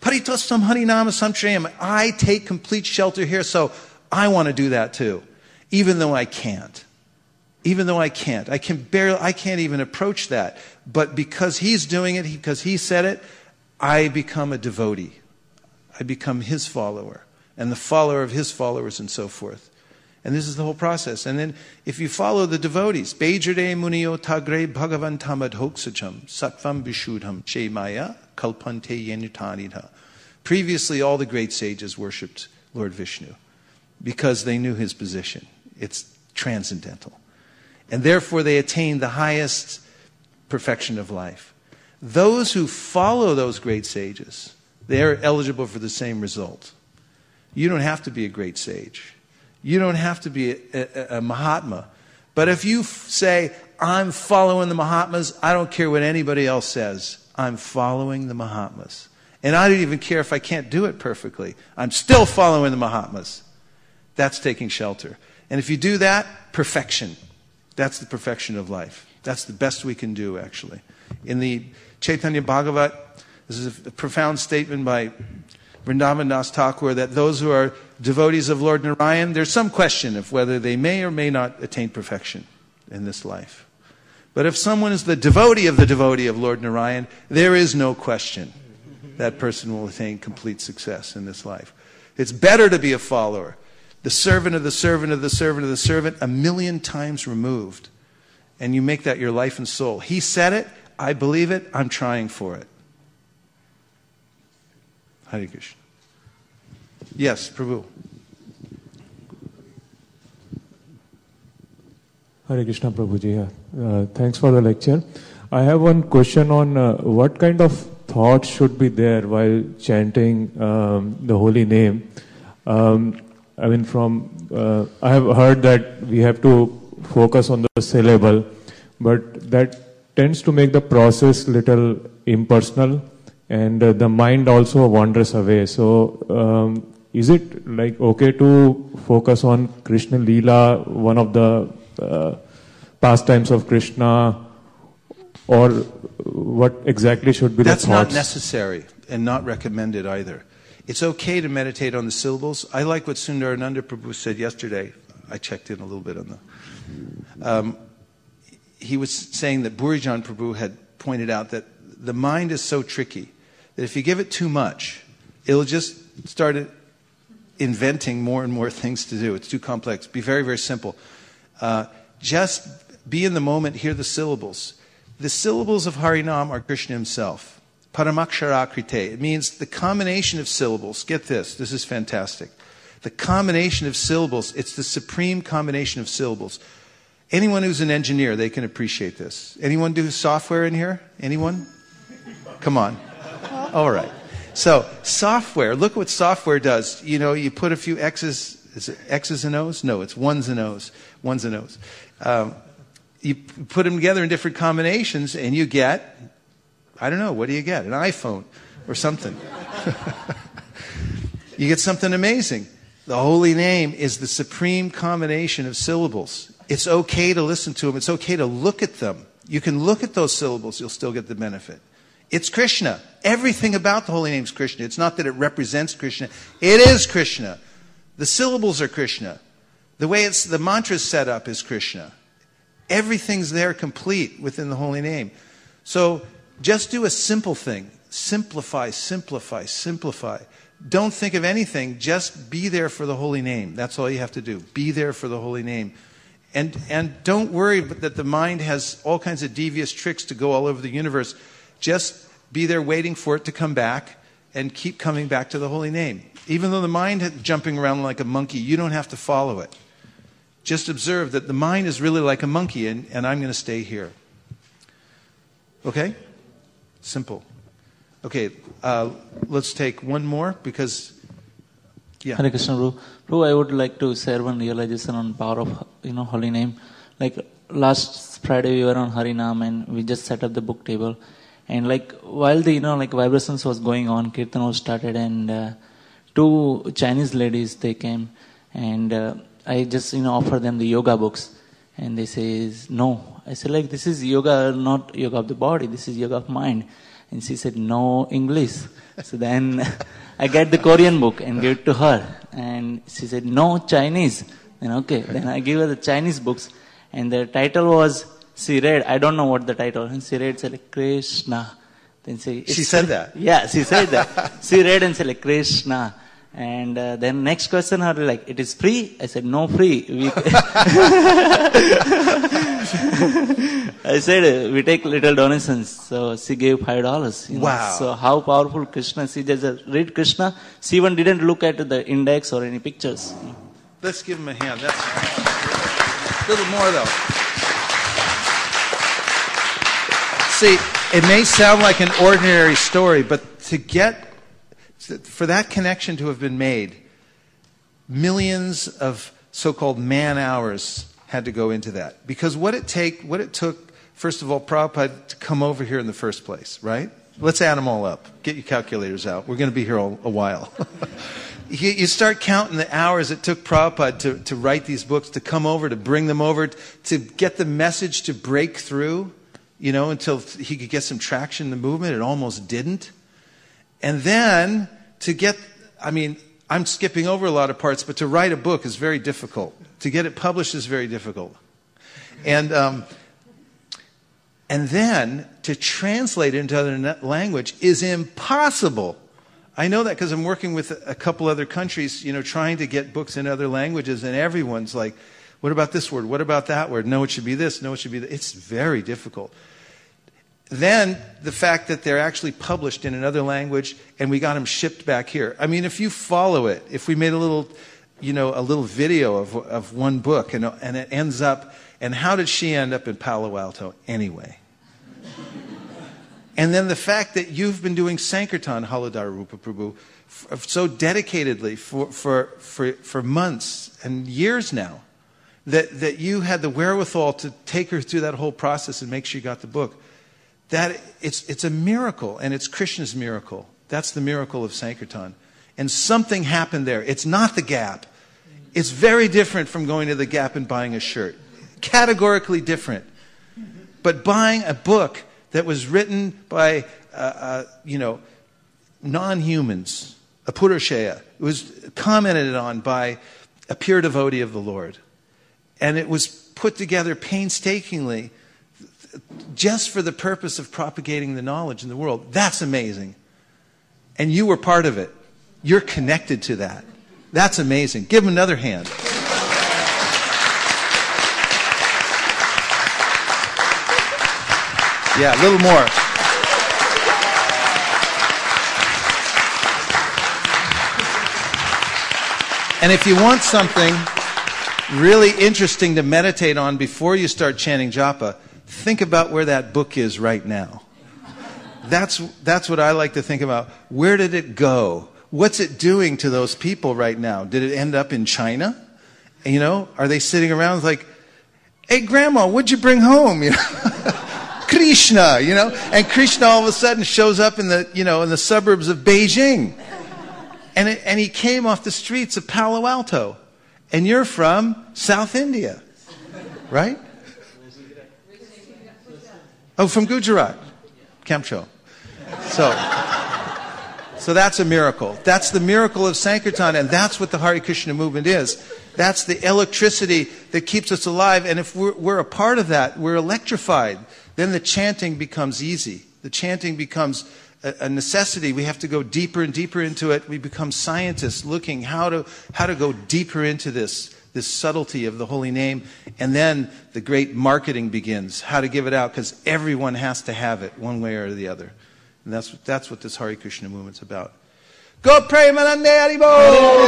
Paritostam Harinama Samshrayam. I take complete shelter here, so I want to do that too. Even though I can't. Even though I can't. I can't even approach that. But because he's doing it, because he said it, I become a devotee. I become his follower. And the follower of his followers and so forth. And this is the whole process. And then if you follow the devotees, Bejade Muniyo Tagre Bhagavan Tamad Hoksacham Sattvam Vishudham Che Maya Kalpante Yenutanidha. Previously, all the great sages worshipped Lord Vishnu because they knew his position. It's transcendental. And therefore they attained the highest perfection of life. Those who follow those great sages, they're eligible for the same result. You don't have to be a great sage. You don't have to be a Mahatma. But if you say, I'm following the Mahatmas, I don't care what anybody else says. I'm following the Mahatmas. And I don't even care if I can't do it perfectly. I'm still following the Mahatmas. That's taking shelter. And if you do that, perfection. That's the perfection of life. That's the best we can do, actually. In the Chaitanya Bhagavat, this is a profound statement by Vrindavan Das Thakur that those who are devotees of Lord Narayan, there's some question of whether they may or may not attain perfection in this life. But if someone is the devotee of Lord Narayan, there is no question that person will attain complete success in this life. It's better to be a follower, the servant of the servant of the servant of the servant, 1,000,000 times removed. And you make that your life and soul. He said it, I believe it, I'm trying for it. Hare Krishna. Yes, Prabhu. Hare Krishna, Prabhuji. Thanks for the lecture. I have one question on what kind of thoughts should be there while chanting the holy name. I have heard that we have to focus on the syllable, but that tends to make the process little impersonal. And the mind also wanders away. So, is it like okay to focus on Krishna Leela, one of the pastimes of Krishna, or what exactly should be the thoughts? That's not necessary and not recommended either. It's okay to meditate on the syllables. I like what Sundarananda Prabhu said yesterday. I checked in a little bit on the... he was saying that Burijan Prabhu had pointed out that the mind is so tricky that if you give it too much, it'll just start inventing more and more things to do. It's too complex. Be very, very simple. Just be in the moment, hear the syllables. The syllables of Harinam are Krishna himself. Paramakshara krite. It means the combination of syllables. Get this. This is fantastic. The combination of syllables, it's the supreme combination of syllables. Anyone who's an engineer, they can appreciate this. Anyone do software in here? Anyone? Come on. All right. So, software, look what software does. You know, you put a few X's, is it X's and O's? No, it's ones and O's. Ones and O's. You put them together in different combinations and you get, I don't know, what do you get? An iPhone or something. You get something amazing. The holy name is the supreme combination of syllables. It's okay to listen to them. It's okay to look at them. You can look at those syllables, you'll still get the benefit. It's Krishna. Everything about the holy name is Krishna. It's not that it represents Krishna. It is Krishna. The syllables are Krishna. The way the mantra is set up is Krishna. Everything's there complete within the holy name. So just do a simple thing. Simplify, simplify, simplify. Don't think of anything. Just be there for the holy name. That's all you have to do. Be there for the holy name. And don't worry that the mind has all kinds of devious tricks to go all over the universe. Just be there waiting for it to come back and keep coming back to the holy name. Even though the mind is jumping around like a monkey, you don't have to follow it. Just observe that the mind is really like a monkey and I'm going to stay here. Okay? Simple. Okay, let's take one more because... Yeah. Hare Krishna, Prabhu. Prabhu, I would like to share one realization on power of holy name. Like last Friday we were on Harinam and we just set up the book table. And while the vibrations was going on, Kirtan was started and two Chinese ladies, they came and I just offered them the yoga books and they say no. I said this is yoga, not yoga of the body, this is yoga of mind. And she said, no English. So then I get the Korean book and give it to her. And she said, no Chinese. Then okay, then I give her the Chinese books. And the title was, she read, I don't know what the title, and she read, said like, Krishna. Then she said that? Yeah, she said that. She read and said like, Krishna. And then next question, her like, it is free? I said, no free. I said, we take little donations. So she gave $5. Wow. So how powerful Krishna. She just read Krishna. She even didn't look at the index or any pictures. Let's give him a hand. That's a little more though. See, it may sound like an ordinary story, but for that connection to have been made, millions of so-called man-hours had to go into that. Because what it took, first of all, Prabhupada to come over here in the first place, right? Let's add them all up. Get your calculators out. We're going to be here a while. You start counting the hours it took Prabhupada to write these books, to come over, to bring them over, to get the message to break through, until he could get some traction in the movement. It almost didn't. And then I'm skipping over a lot of parts, but to write a book is very difficult. To get it published is very difficult. And then to translate it into other language is impossible. I know that because I'm working with a couple other countries, trying to get books in other languages, and everyone's like, what about this word? What about that word? No, it should be this. No, it should be that. It's very difficult. Then the fact that they're actually published in another language and we got them shipped back here. I mean, if you follow it, if we made a little video of one book and it ends up, and how did she end up in Palo Alto anyway? And then the fact that you've been doing Sankirtan, Haladhara Rupa Prabhu, so dedicatedly for months and years now, that you had the wherewithal to take her through that whole process and make sure you got the book. That it's a miracle, and it's Krishna's miracle. That's the miracle of Sankirtan. And something happened there. It's not the Gap. It's very different from going to the Gap and buying a shirt. Categorically different. But buying a book that was written by, non-humans, a Purushaya. It was commented on by a pure devotee of the Lord. And it was put together painstakingly just for the purpose of propagating the knowledge in the world. That's amazing. And you were part of it. You're connected to that. That's amazing. Give him another hand. Yeah, a little more. And if you want something really interesting to meditate on before you start chanting japa, think about where that book is right now. That's what I like to think about. Where did it go? What's it doing to those people right now? Did it end up in China? Are they sitting around like, hey, Grandma, what'd you bring home? Krishna, and Krishna all of a sudden shows up in the suburbs of Beijing. And he came off the streets of Palo Alto. And you're from South India, right? Oh, from Gujarat, Kemcho. So that's a miracle. That's the miracle of Sankirtan, and that's what the Hare Krishna movement is. That's the electricity that keeps us alive, and if we're a part of that, we're electrified. Then the chanting becomes easy. The chanting becomes a necessity. We have to go deeper and deeper into it. We become scientists looking how to go deeper into this subtlety of the holy name. And then the great marketing begins, how to give it out, because everyone has to have it one way or the other. And that's what this Hare Krishna movement's about. Go Premanande Haribo!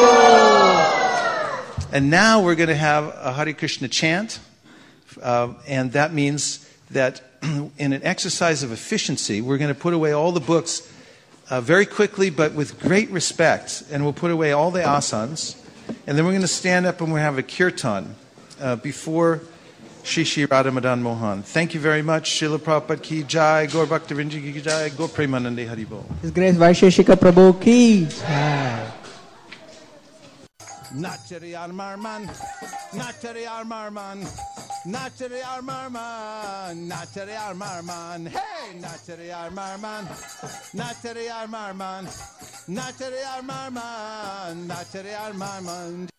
And now we're going to have a Hare Krishna chant. And that means that in an exercise of efficiency, we're going to put away all the books very quickly, but with great respect. And we'll put away all the asanas. And then we're going to stand up and we'll have a kirtan before Shri Shri Radha Madan Mohan. Thank you very much. Srila Prabhupada ki jai, Gaur Bhaktivinoda ki jai, Gaur Premanande Haribol. His Grace Vaisheshika Prabhu ki jai. Nachari Armarman, Nachari Armarman. Nachari Armarman, Nachari Armarman, hey, Nachari Armarman, Nachari Armarman, Nachari Armarman, Nachari Armarman.